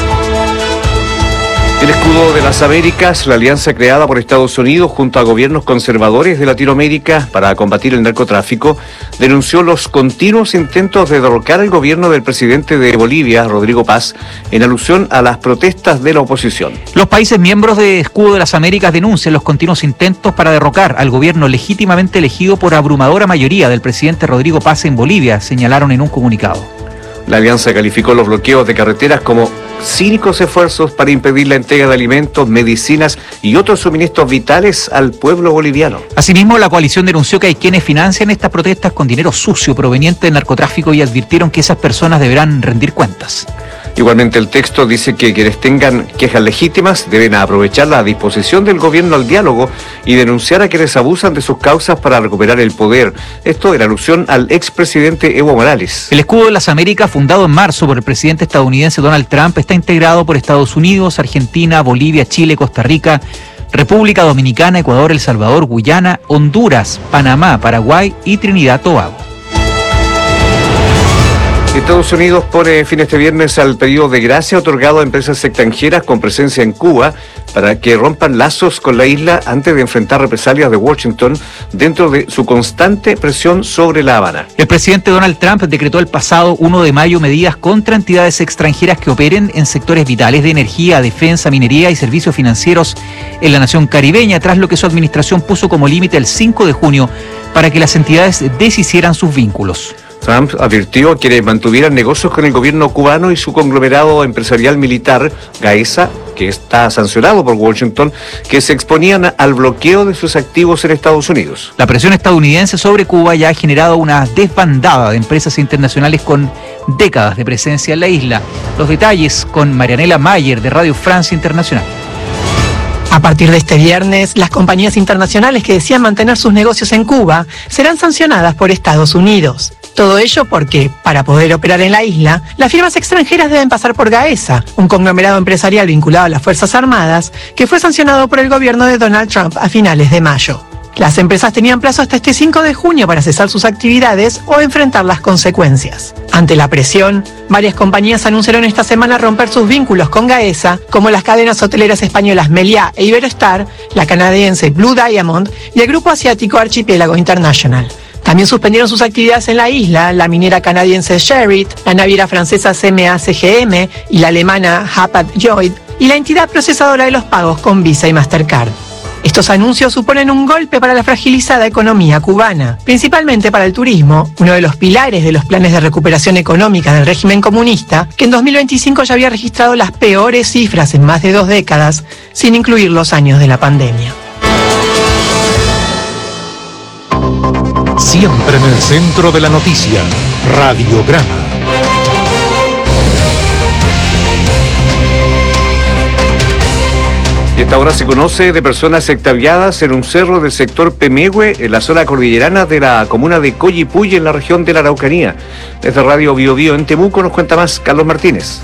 El escudo de las Américas, la alianza creada por Estados Unidos junto a gobiernos conservadores de Latinoamérica para combatir el narcotráfico, denunció los continuos intentos de derrocar al gobierno del presidente de Bolivia, Rodrigo Paz, en alusión a las protestas de la oposición. Los países miembros de Escudo de las Américas denuncian los continuos intentos para derrocar al gobierno legítimamente elegido por abrumadora mayoría del presidente Rodrigo Paz en Bolivia, señalaron en un comunicado. La alianza calificó los bloqueos de carreteras como cínicos esfuerzos para impedir la entrega de alimentos, medicinas y otros suministros vitales al pueblo boliviano. Asimismo, la coalición denunció que hay quienes financian estas protestas con dinero sucio proveniente del narcotráfico y advirtieron que esas personas deberán rendir cuentas. Igualmente, el texto dice que quienes tengan quejas legítimas deben aprovechar la disposición del gobierno al diálogo y denunciar a quienes abusan de sus causas para recuperar el poder. Esto en alusión al expresidente Evo Morales. El Escudo de las Américas, fundado en marzo por el presidente estadounidense Donald Trump, está integrado por Estados Unidos, Argentina, Bolivia, Chile, Costa Rica, República Dominicana, Ecuador, El Salvador, Guyana, Honduras, Panamá, Paraguay y Trinidad y Tobago. Estados Unidos pone fin este viernes al pedido de gracia otorgado a empresas extranjeras con presencia en Cuba para que rompan lazos con la isla antes de enfrentar represalias de Washington dentro de su constante presión sobre La Habana. El presidente Donald Trump decretó el pasado 1 de mayo medidas contra entidades extranjeras que operen en sectores vitales de energía, defensa, minería y servicios financieros en la nación caribeña, tras lo que su administración puso como límite el 5 de junio para que las entidades deshicieran sus vínculos. Trump advirtió que mantuvieran negocios con el gobierno cubano y su conglomerado empresarial militar, Gaesa, que está sancionado por Washington, que se exponían al bloqueo de sus activos en Estados Unidos. La presión estadounidense sobre Cuba ya ha generado una desbandada de empresas internacionales con décadas de presencia en la isla. Los detalles con Marianela Mayer de Radio Francia Internacional. A partir de este viernes, las compañías internacionales que decían mantener sus negocios en Cuba serán sancionadas por Estados Unidos. Todo ello porque, para poder operar en la isla, las firmas extranjeras deben pasar por Gaesa, un conglomerado empresarial vinculado a las Fuerzas Armadas, que fue sancionado por el gobierno de Donald Trump a finales de mayo. Las empresas tenían plazo hasta este 5 de junio para cesar sus actividades o enfrentar las consecuencias. Ante la presión, varias compañías anunciaron esta semana romper sus vínculos con Gaesa, como las cadenas hoteleras españolas Meliá e Iberostar, la canadiense Blue Diamond y el grupo asiático Archipiélago International. También suspendieron sus actividades en la isla la minera canadiense Sherritt, la naviera francesa CMA-CGM y la alemana Hapag-Lloyd, y la entidad procesadora de los pagos con Visa y Mastercard. Estos anuncios suponen un golpe para la fragilizada economía cubana, principalmente para el turismo, uno de los pilares de los planes de recuperación económica del régimen comunista, que en 2025 ya había registrado las peores cifras en más de 2 décadas, sin incluir los años de la pandemia. Siempre en el centro de la noticia, Radiograma. Y esta hora se conoce de personas extraviadas en un cerro del sector Pemehue, en la zona cordillerana de la comuna de Coyipulli, en la región de la Araucanía. Desde Radio Bio Bio en Temuco nos cuenta más Carlos Martínez.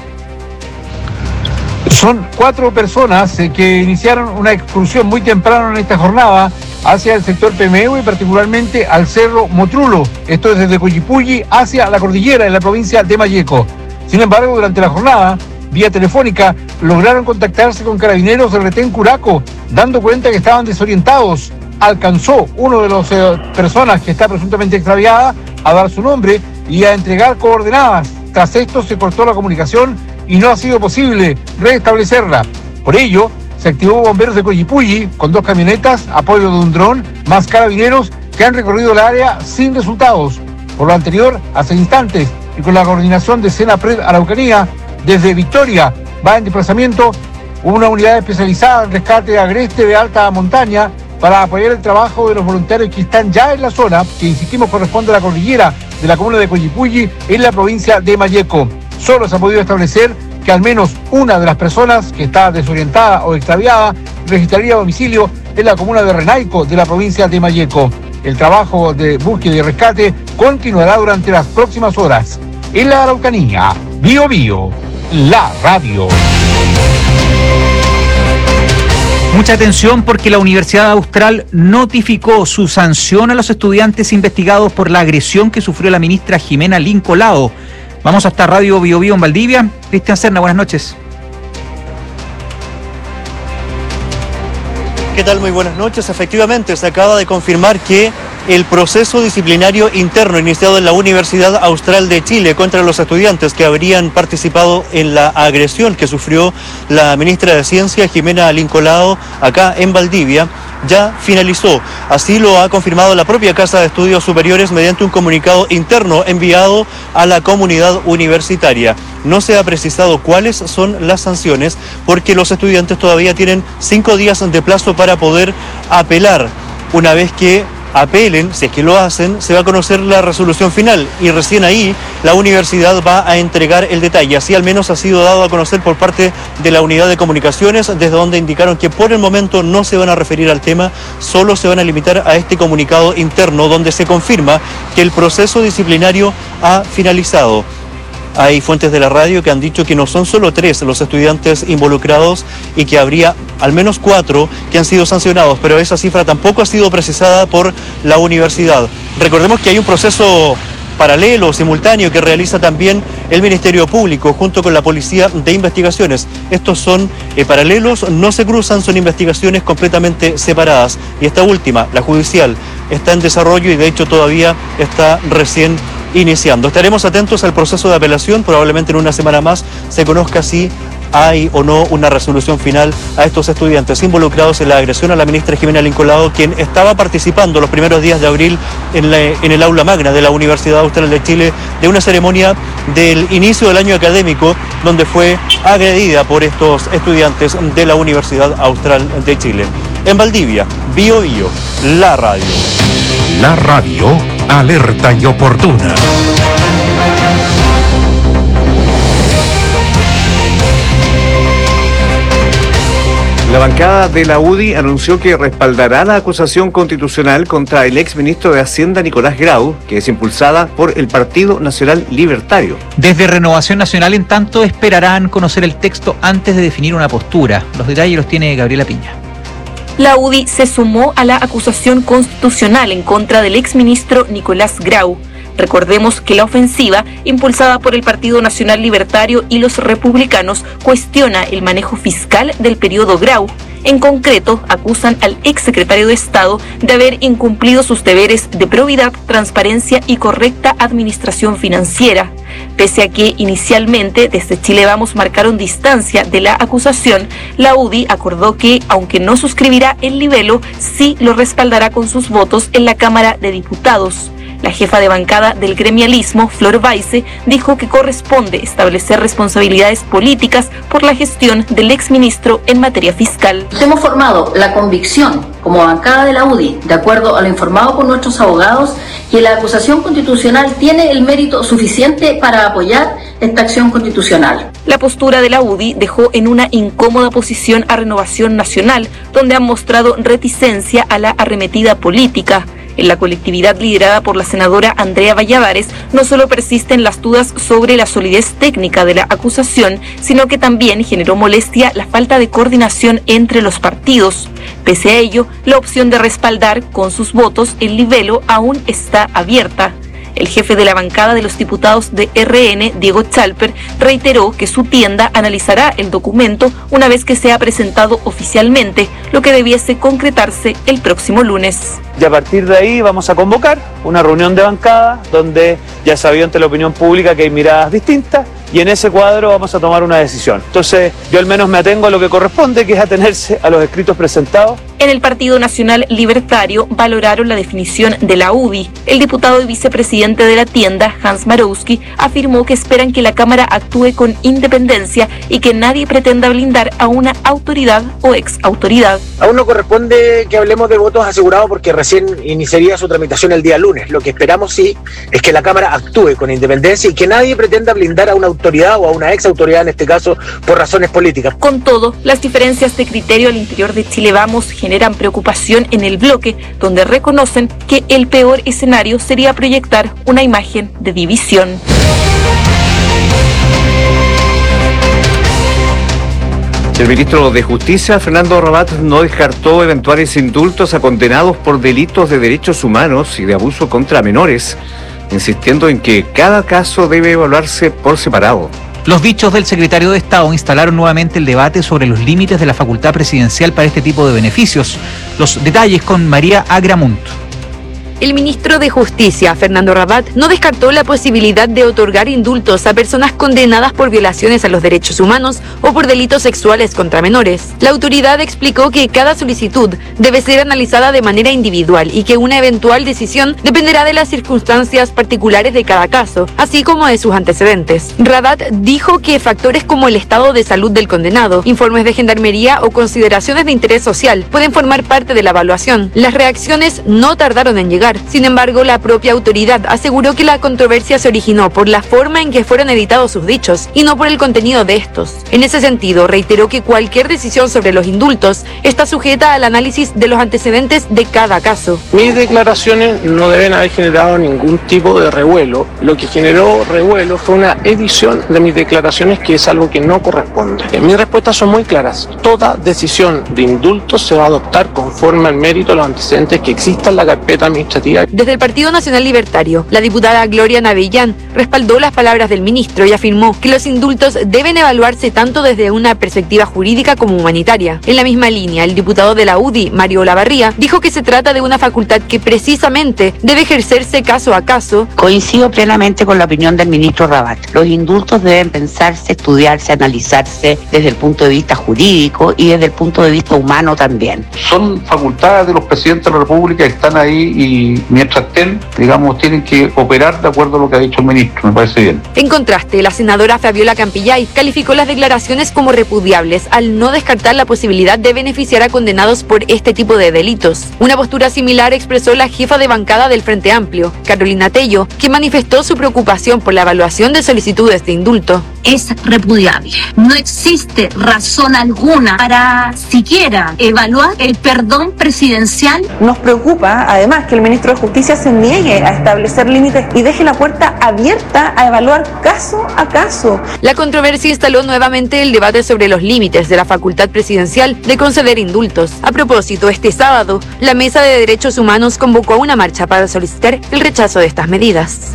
Son 4 personas que iniciaron una excursión muy temprano en esta jornada hacia el sector Pemehue y particularmente al Cerro Motrulo. Esto es desde Coyipulli hacia la cordillera en la provincia de Malleco. Sin embargo, durante la jornada, vía telefónica, lograron contactarse con carabineros del retén Curaco, dando cuenta que estaban desorientados. Alcanzó uno de las personas que está presuntamente extraviada a dar su nombre y a entregar coordenadas. Tras esto se cortó la comunicación y no ha sido posible restablecerla. Por ello, se activó bomberos de Coyipulli con 2 camionetas, apoyo de un dron, más carabineros que han recorrido el área sin resultados. Por lo anterior, hace instantes, y con la coordinación de Senapred Araucanía, desde Victoria va en desplazamiento una unidad especializada en rescate agreste de alta montaña para apoyar el trabajo de los voluntarios que están ya en la zona, que insistimos corresponde a la cordillera de la comuna de Coyipulli en la provincia de Malleco. Solo se ha podido establecer que al menos una de las personas que está desorientada o extraviada registraría domicilio en la comuna de Renaico de la provincia de Malleco. El trabajo de búsqueda y rescate continuará durante las próximas horas. En la Araucanía, Bio Bio, la radio. Mucha atención porque la Universidad Austral notificó su sanción a los estudiantes investigados por la agresión que sufrió la ministra Jimena Lincolao. Vamos hasta Radio Bio Bio en Valdivia. Cristian Serna, buenas noches. ¿Qué tal? Muy buenas noches. Efectivamente, se acaba de confirmar que el proceso disciplinario interno iniciado en la Universidad Austral de Chile contra los estudiantes que habrían participado en la agresión que sufrió la ministra de Ciencia, Jimena Lincolao, acá en Valdivia, ya finalizó. Así lo ha confirmado la propia Casa de Estudios Superiores mediante un comunicado interno enviado a la comunidad universitaria. No se ha precisado cuáles son las sanciones porque los estudiantes todavía tienen 5 días de plazo para poder apelar. Una vez que apelen, si es que lo hacen, se va a conocer la resolución final y recién ahí la universidad va a entregar el detalle. Así al menos ha sido dado a conocer por parte de la unidad de comunicaciones, desde donde indicaron que por el momento no se van a referir al tema, solo se van a limitar a este comunicado interno donde se confirma que el proceso disciplinario ha finalizado. hay fuentes de la radio que han dicho que no son solo 3 los estudiantes involucrados y que habría al menos 4 que han sido sancionados, pero esa cifra tampoco ha sido precisada por la universidad. Recordemos que hay un proceso paralelo, simultáneo, que realiza también el Ministerio Público junto con la Policía de Investigaciones. Estos son paralelos, no se cruzan, son investigaciones completamente separadas. Y esta última, la judicial, está en desarrollo y de hecho todavía está recién iniciando. Estaremos atentos al proceso de apelación, probablemente en una semana más se conozca si hay o no una resolución final a estos estudiantes involucrados en la agresión a la ministra Jimena Lincolado, quien estaba participando los primeros días de abril en el aula magna de la Universidad Austral de Chile de una ceremonia del inicio del año académico donde fue agredida por estos estudiantes de la Universidad Austral de Chile. En Valdivia, Bio Bio, la radio. La radio, alerta y oportuna. La bancada de la UDI anunció que respaldará la acusación constitucional contra el exministro de Hacienda Nicolás Grau, que es impulsada por el Partido Nacional Libertario. Desde Renovación Nacional, en tanto, esperarán conocer el texto antes de definir una postura. Los detalles los tiene Gabriela Piña. La UDI se sumó a la acusación constitucional en contra del exministro Nicolás Grau. Recordemos que la ofensiva, impulsada por el Partido Nacional Libertario y los republicanos, cuestiona el manejo fiscal del periodo Grau. En concreto, acusan al exsecretario de Estado de haber incumplido sus deberes de probidad, transparencia y correcta administración financiera. Pese a que inicialmente desde Chile Vamos marcaron distancia de la acusación, la UDI acordó que, aunque no suscribirá el libelo, sí lo respaldará con sus votos en la Cámara de Diputados. La jefa de bancada del gremialismo, Flor Baise, dijo que corresponde establecer responsabilidades políticas por la gestión del exministro en materia fiscal. Hemos formado la convicción, como bancada de la UDI, de acuerdo a lo informado por nuestros abogados, que la acusación constitucional tiene el mérito suficiente para apoyar esta acción constitucional. La postura de la UDI dejó en una incómoda posición a Renovación Nacional, donde han mostrado reticencia a la arremetida política. En la colectividad liderada por la senadora Andrea Valladares no solo persisten las dudas sobre la solidez técnica de la acusación, sino que también generó molestia la falta de coordinación entre los partidos. Pese a ello, la opción de respaldar con sus votos el libelo aún está abierta. El jefe de la bancada de los diputados de RN, Diego Chalper, reiteró que su tienda analizará el documento una vez que sea presentado oficialmente, lo que debiese concretarse el próximo lunes. Y a partir de ahí vamos a convocar una reunión de bancada donde ya sabido ante la opinión pública que hay miradas distintas y en ese cuadro vamos a tomar una decisión. Entonces yo al menos me atengo a lo que corresponde, que es atenerse a los escritos presentados. En el Partido Nacional Libertario valoraron la definición de la UDI. El diputado y vicepresidente de la tienda, Hans Marowski, afirmó que esperan que la Cámara actúe con independencia y que nadie pretenda blindar a una autoridad o exautoridad. Aún no corresponde que hablemos de votos asegurados porque recién iniciaría su tramitación el día lunes. Lo que esperamos sí es que la Cámara actúe con independencia y que nadie pretenda blindar a una autoridad o a una exautoridad, en este caso, por razones políticas. Con todo, las diferencias de criterio al interior de Chile Vamos generan preocupación en el bloque, donde reconocen que el peor escenario sería proyectar una imagen de división. El ministro de Justicia, Fernando Rabat, no descartó eventuales indultos a condenados por delitos de derechos humanos y de abuso contra menores, insistiendo en que cada caso debe evaluarse por separado. Los dichos del secretario de Estado instalaron nuevamente el debate sobre los límites de la facultad presidencial para este tipo de beneficios. Los detalles con María Agramunt. El ministro de Justicia, Fernando Rabat, no descartó la posibilidad de otorgar indultos a personas condenadas por violaciones a los derechos humanos o por delitos sexuales contra menores. La autoridad explicó que cada solicitud debe ser analizada de manera individual y que una eventual decisión dependerá de las circunstancias particulares de cada caso, así como de sus antecedentes. Rabat dijo que factores como el estado de salud del condenado, informes de gendarmería o consideraciones de interés social pueden formar parte de la evaluación. Las reacciones no tardaron en llegar. investigar. Sin embargo, la propia autoridad aseguró que la controversia se originó por la forma en que fueron editados sus dichos y no por el contenido de estos. En ese sentido, reiteró que cualquier decisión sobre los indultos está sujeta al análisis de los antecedentes de cada caso. Mis declaraciones no deben haber generado ningún tipo de revuelo. Lo que generó revuelo fue una edición de mis declaraciones, que es algo que no corresponde. Mis respuestas son muy claras. Toda decisión de indulto se va a adoptar conforme al mérito de los antecedentes que exista en la carpeta administrativa. Desde el Partido Nacional Libertario, la diputada Gloria Navellán respaldó las palabras del ministro y afirmó que los indultos deben evaluarse tanto desde una perspectiva jurídica como humanitaria. En la misma línea, el diputado de la UDI, Mario Olavarría, dijo que se trata de una facultad que precisamente debe ejercerse caso a caso. Coincido plenamente con la opinión del ministro Rabat. Los indultos deben pensarse, estudiarse, analizarse desde el punto de vista jurídico y desde el punto de vista humano también. Son facultades de los presidentes de la República que están ahí y mientras estén, digamos, tienen que operar de acuerdo a lo que ha dicho el ministro. Me parece bien. En contraste, la senadora Fabiola Campillay calificó las declaraciones como repudiables al no descartar la posibilidad de beneficiar a condenados por este tipo de delitos. Una postura similar expresó la jefa de bancada del Frente Amplio, Carolina Tello, que manifestó su preocupación por la evaluación de solicitudes de indulto. Es repudiable. No existe razón alguna para siquiera evaluar el perdón presidencial. Nos preocupa, además, que el ministro de Justicia se niegue a establecer límites y deje la puerta abierta a evaluar caso a caso. La controversia instaló nuevamente el debate sobre los límites de la facultad presidencial de conceder indultos. A propósito, este sábado, la Mesa de Derechos Humanos convocó a una marcha para solicitar el rechazo de estas medidas.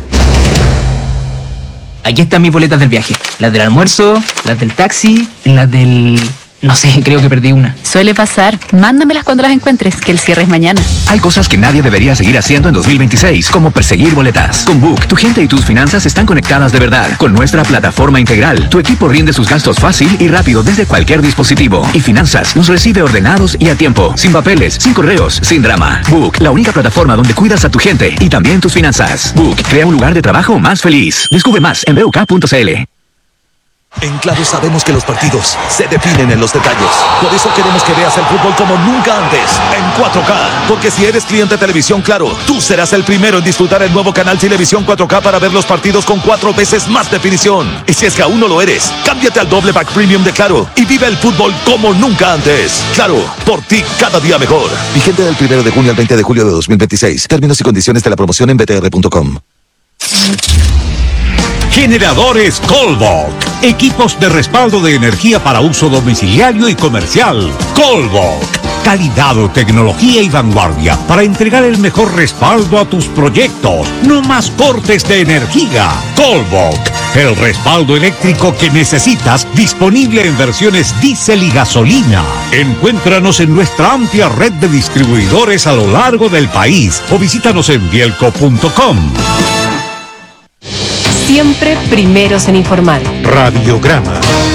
Aquí están mis boletas del viaje. Las del almuerzo, las del taxi, las del... no sé, creo que perdí una. Suele pasar. Mándamelas cuando las encuentres, que el cierre es mañana. Hay cosas que nadie debería seguir haciendo en 2026, como perseguir boletas. Con Book, tu gente y tus finanzas están conectadas de verdad. Con nuestra plataforma integral, tu equipo rinde sus gastos fácil y rápido desde cualquier dispositivo. Y Finanzas los recibe ordenados y a tiempo, sin papeles, sin correos, sin drama. Book, la única plataforma donde cuidas a tu gente y también tus finanzas. Book, crea un lugar de trabajo más feliz. Descubre más en BUK.cl. En Claro sabemos que los partidos se definen en los detalles. Por eso queremos que veas el fútbol como nunca antes, en 4K. Porque si eres cliente de Televisión Claro, tú serás el primero en disfrutar el nuevo canal Televisión 4K para ver los partidos con 4 veces más definición. Y si es que aún no lo eres, cámbiate al doble pack premium de Claro y vive el fútbol como nunca antes. Claro, por ti cada día mejor. Vigente del 1 de junio al 20 de julio de 2026. Términos y condiciones de la promoción en btr.com. Generadores Colbok. Equipos de respaldo de energía para uso domiciliario y comercial. Colbok. Calidad, tecnología y vanguardia para entregar el mejor respaldo a tus proyectos. No más cortes de energía. Colbok. El respaldo eléctrico que necesitas, disponible en versiones diésel y gasolina. Encuéntranos en nuestra amplia red de distribuidores a lo largo del país o visítanos en bielco.com. Siempre primeros en informar. Radiograma.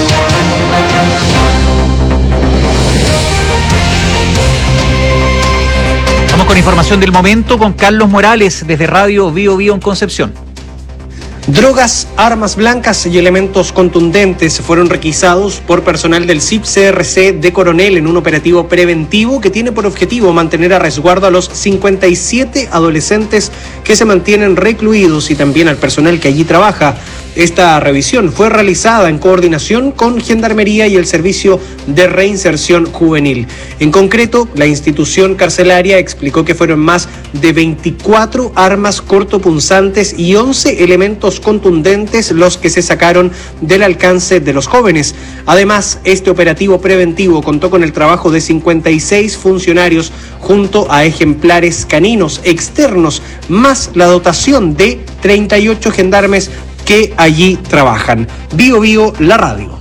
Vamos con información del momento con Carlos Morales desde Radio Bio Bio en Concepción. Drogas, armas blancas y elementos contundentes fueron requisados por personal del CIP-CRC de Coronel en un operativo preventivo que tiene por objetivo mantener a resguardo a los 57 adolescentes que se mantienen recluidos y también al personal que allí trabaja. Esta revisión fue realizada en coordinación con Gendarmería y el Servicio de Reinserción Juvenil. En concreto, la institución carcelaria explicó que fueron más de 24 armas cortopunzantes y 11 elementos contundentes los que se sacaron del alcance de los jóvenes. Además, este operativo preventivo contó con el trabajo de 56 funcionarios junto a ejemplares caninos externos, más la dotación de 38 gendarmes que allí trabajan. Bio Bio, la radio.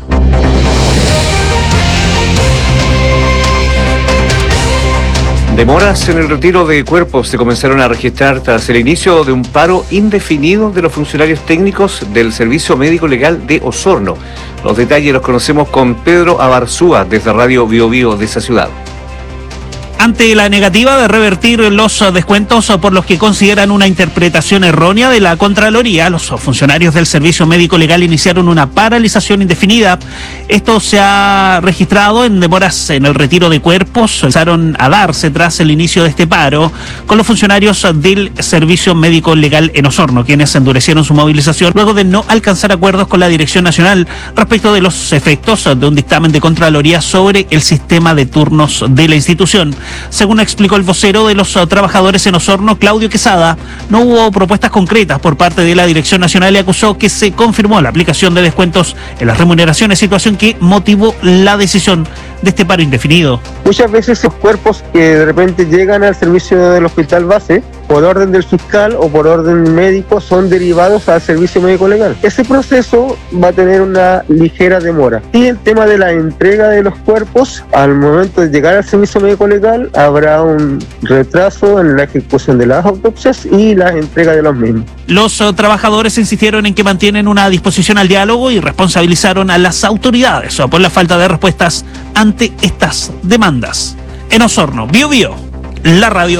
Demoras en el retiro de cuerpos se comenzaron a registrar tras el inicio de un paro indefinido de los funcionarios técnicos del Servicio Médico Legal de Osorno. Los detalles los conocemos con Pedro Abarzúa desde Radio Bio Bio de esa ciudad. Ante la negativa de revertir los descuentos por los que consideran una interpretación errónea de la Contraloría, los funcionarios del Servicio Médico Legal iniciaron una paralización indefinida. Esto se ha registrado en demoras en el retiro de cuerpos. Empezaron a darse tras el inicio de este paro con los funcionarios del Servicio Médico Legal en Osorno, quienes endurecieron su movilización luego de no alcanzar acuerdos con la Dirección Nacional respecto de los efectos de un dictamen de Contraloría sobre el sistema de turnos de la institución. Según explicó el vocero de los trabajadores en Osorno, Claudio Quesada, no hubo propuestas concretas por parte de la Dirección Nacional y acusó que se confirmó la aplicación de descuentos en las remuneraciones, situación que motivó la decisión de este paro indefinido. Muchas veces esos cuerpos que de repente llegan al servicio del hospital base, por orden del fiscal o por orden médico, son derivados al servicio médico legal. Ese proceso va a tener una ligera demora. Y el tema de la entrega de los cuerpos, al momento de llegar al servicio médico legal, habrá un retraso en la ejecución de las autopsias y la entrega de los mismos. Los trabajadores insistieron en que mantienen una disposición al diálogo y responsabilizaron a las autoridades por la falta de respuestas ante estas demandas. En Osorno, Bio Bio, la radio.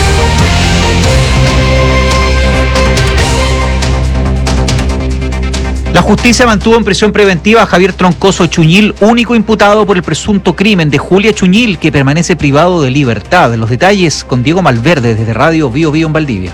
La justicia mantuvo en prisión preventiva a Javier Troncoso Chuñil, único imputado por el presunto crimen de Julia Chuñil, que permanece privado de libertad. Los detalles con Diego Malverde desde Radio Bio Bio en Valdivia.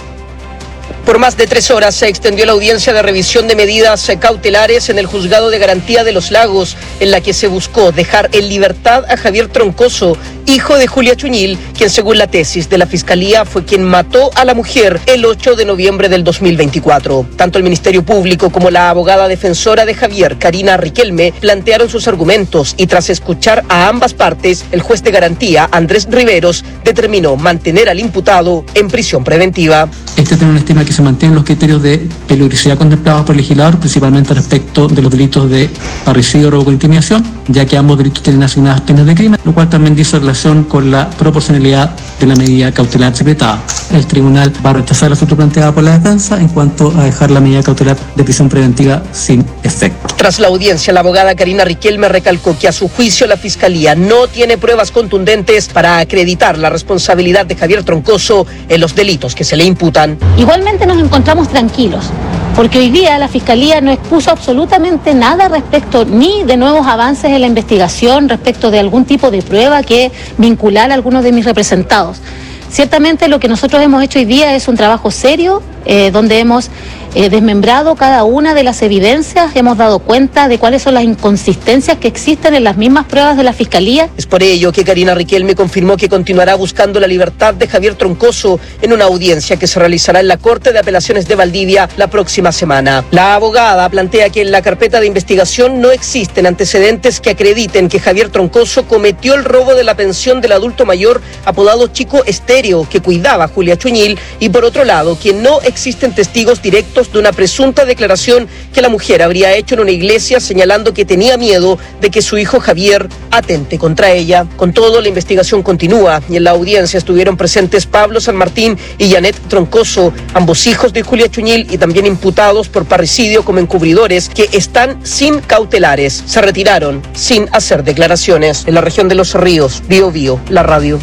Por más de 3 horas se extendió la audiencia de revisión de medidas cautelares en el Juzgado de Garantía de Los Lagos, en la que se buscó dejar en libertad a Javier Troncoso, hijo de Julia Chuñil, quien según la tesis de la Fiscalía fue quien mató a la mujer el 8 de noviembre del 2024. Tanto el Ministerio Público como la abogada defensora de Javier, Karina Riquelme, plantearon sus argumentos y tras escuchar a ambas partes, el juez de garantía, Andrés Riveros, determinó mantener al imputado en prisión preventiva. Este tiene una estima que se mantienen los criterios de peligrosidad contemplados por el legislador, principalmente respecto de los delitos de parricidio, robo con intimidación, ya que ambos delitos tienen asignadas penas de crimen, lo cual también dice relación con la proporcionalidad de la medida cautelar secretada. El tribunal va a rechazar la asunto planteada por la defensa en cuanto a dejar la medida cautelar de prisión preventiva sin efecto. Tras la audiencia, la abogada Karina Riquelme recalcó que a su juicio la Fiscalía no tiene pruebas contundentes para acreditar la responsabilidad de Javier Troncoso en los delitos que se le imputan. Igualmente nos encontramos tranquilos, porque hoy día la Fiscalía no expuso absolutamente nada respecto ni de nuevos avances en la investigación, respecto de algún tipo de prueba que vinculara a algunos de mis representados. Ciertamente lo que nosotros hemos hecho hoy día es un trabajo serio, donde hemos desmembrado cada una de las evidencias, hemos dado cuenta de cuáles son las inconsistencias que existen en las mismas pruebas de la Fiscalía. Es por ello que Karina Riquelme confirmó que continuará buscando la libertad de Javier Troncoso en una audiencia que se realizará en la Corte de Apelaciones de Valdivia la próxima semana. La abogada plantea que en la carpeta de investigación no existen antecedentes que acrediten que Javier Troncoso cometió el robo de la pensión del adulto mayor apodado Chico Estéreo, que cuidaba a Julia Chuñil, y por otro lado, que no existen testigos directos de una presunta declaración que la mujer habría hecho en una iglesia señalando que tenía miedo de que su hijo Javier atente contra ella. Con todo, la investigación continúa y en la audiencia estuvieron presentes Pablo San Martín y Janet Troncoso, ambos hijos de Julia Chuñil y también imputados por parricidio como encubridores, que están sin cautelares. Se retiraron sin hacer declaraciones. En la región de Los Ríos, Bio Bio, la radio.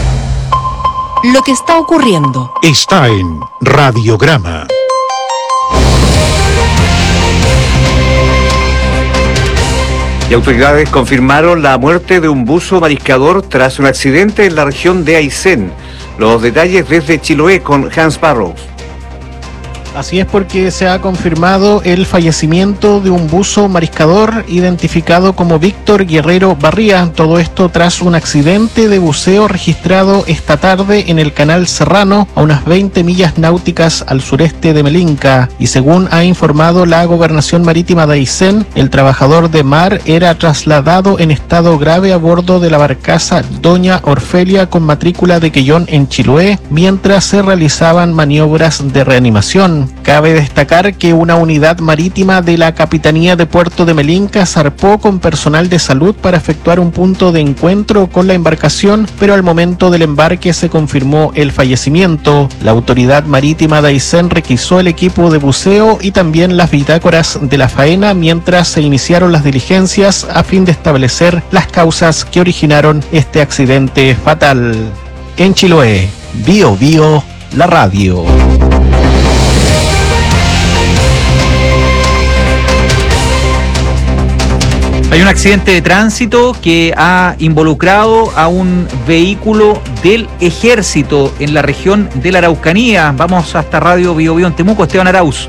Lo que está ocurriendo está en Radiograma. Y autoridades confirmaron la muerte de un buzo mariscador tras un accidente en la región de Aysén. Los detalles desde Chiloé con Hans Barrows. Así es, porque se ha confirmado el fallecimiento de un buzo mariscador identificado como Víctor Guerrero Barría. Todo esto tras un accidente de buceo registrado esta tarde en el Canal Serrano, a unas 20 millas náuticas al sureste de Melinca. Y según ha informado la Gobernación Marítima de Aysén, el trabajador de mar era trasladado en estado grave a bordo de la barcaza Doña Orfelia con matrícula de Quellón en Chiloé, mientras se realizaban maniobras de reanimación. Cabe destacar que una unidad marítima de la Capitanía de Puerto de Melinca zarpó con personal de salud para efectuar un punto de encuentro con la embarcación, pero al momento del embarque se confirmó el fallecimiento. La autoridad marítima de Aysén requisó el equipo de buceo y también las bitácoras de la faena mientras se iniciaron las diligencias a fin de establecer las causas que originaron este accidente fatal. En Chiloé, Bio Bio, la radio. Hay un accidente de tránsito que ha involucrado a un vehículo del Ejército en la región de la Araucanía. Vamos hasta Radio Bio Bio en Temuco. Esteban Arauz.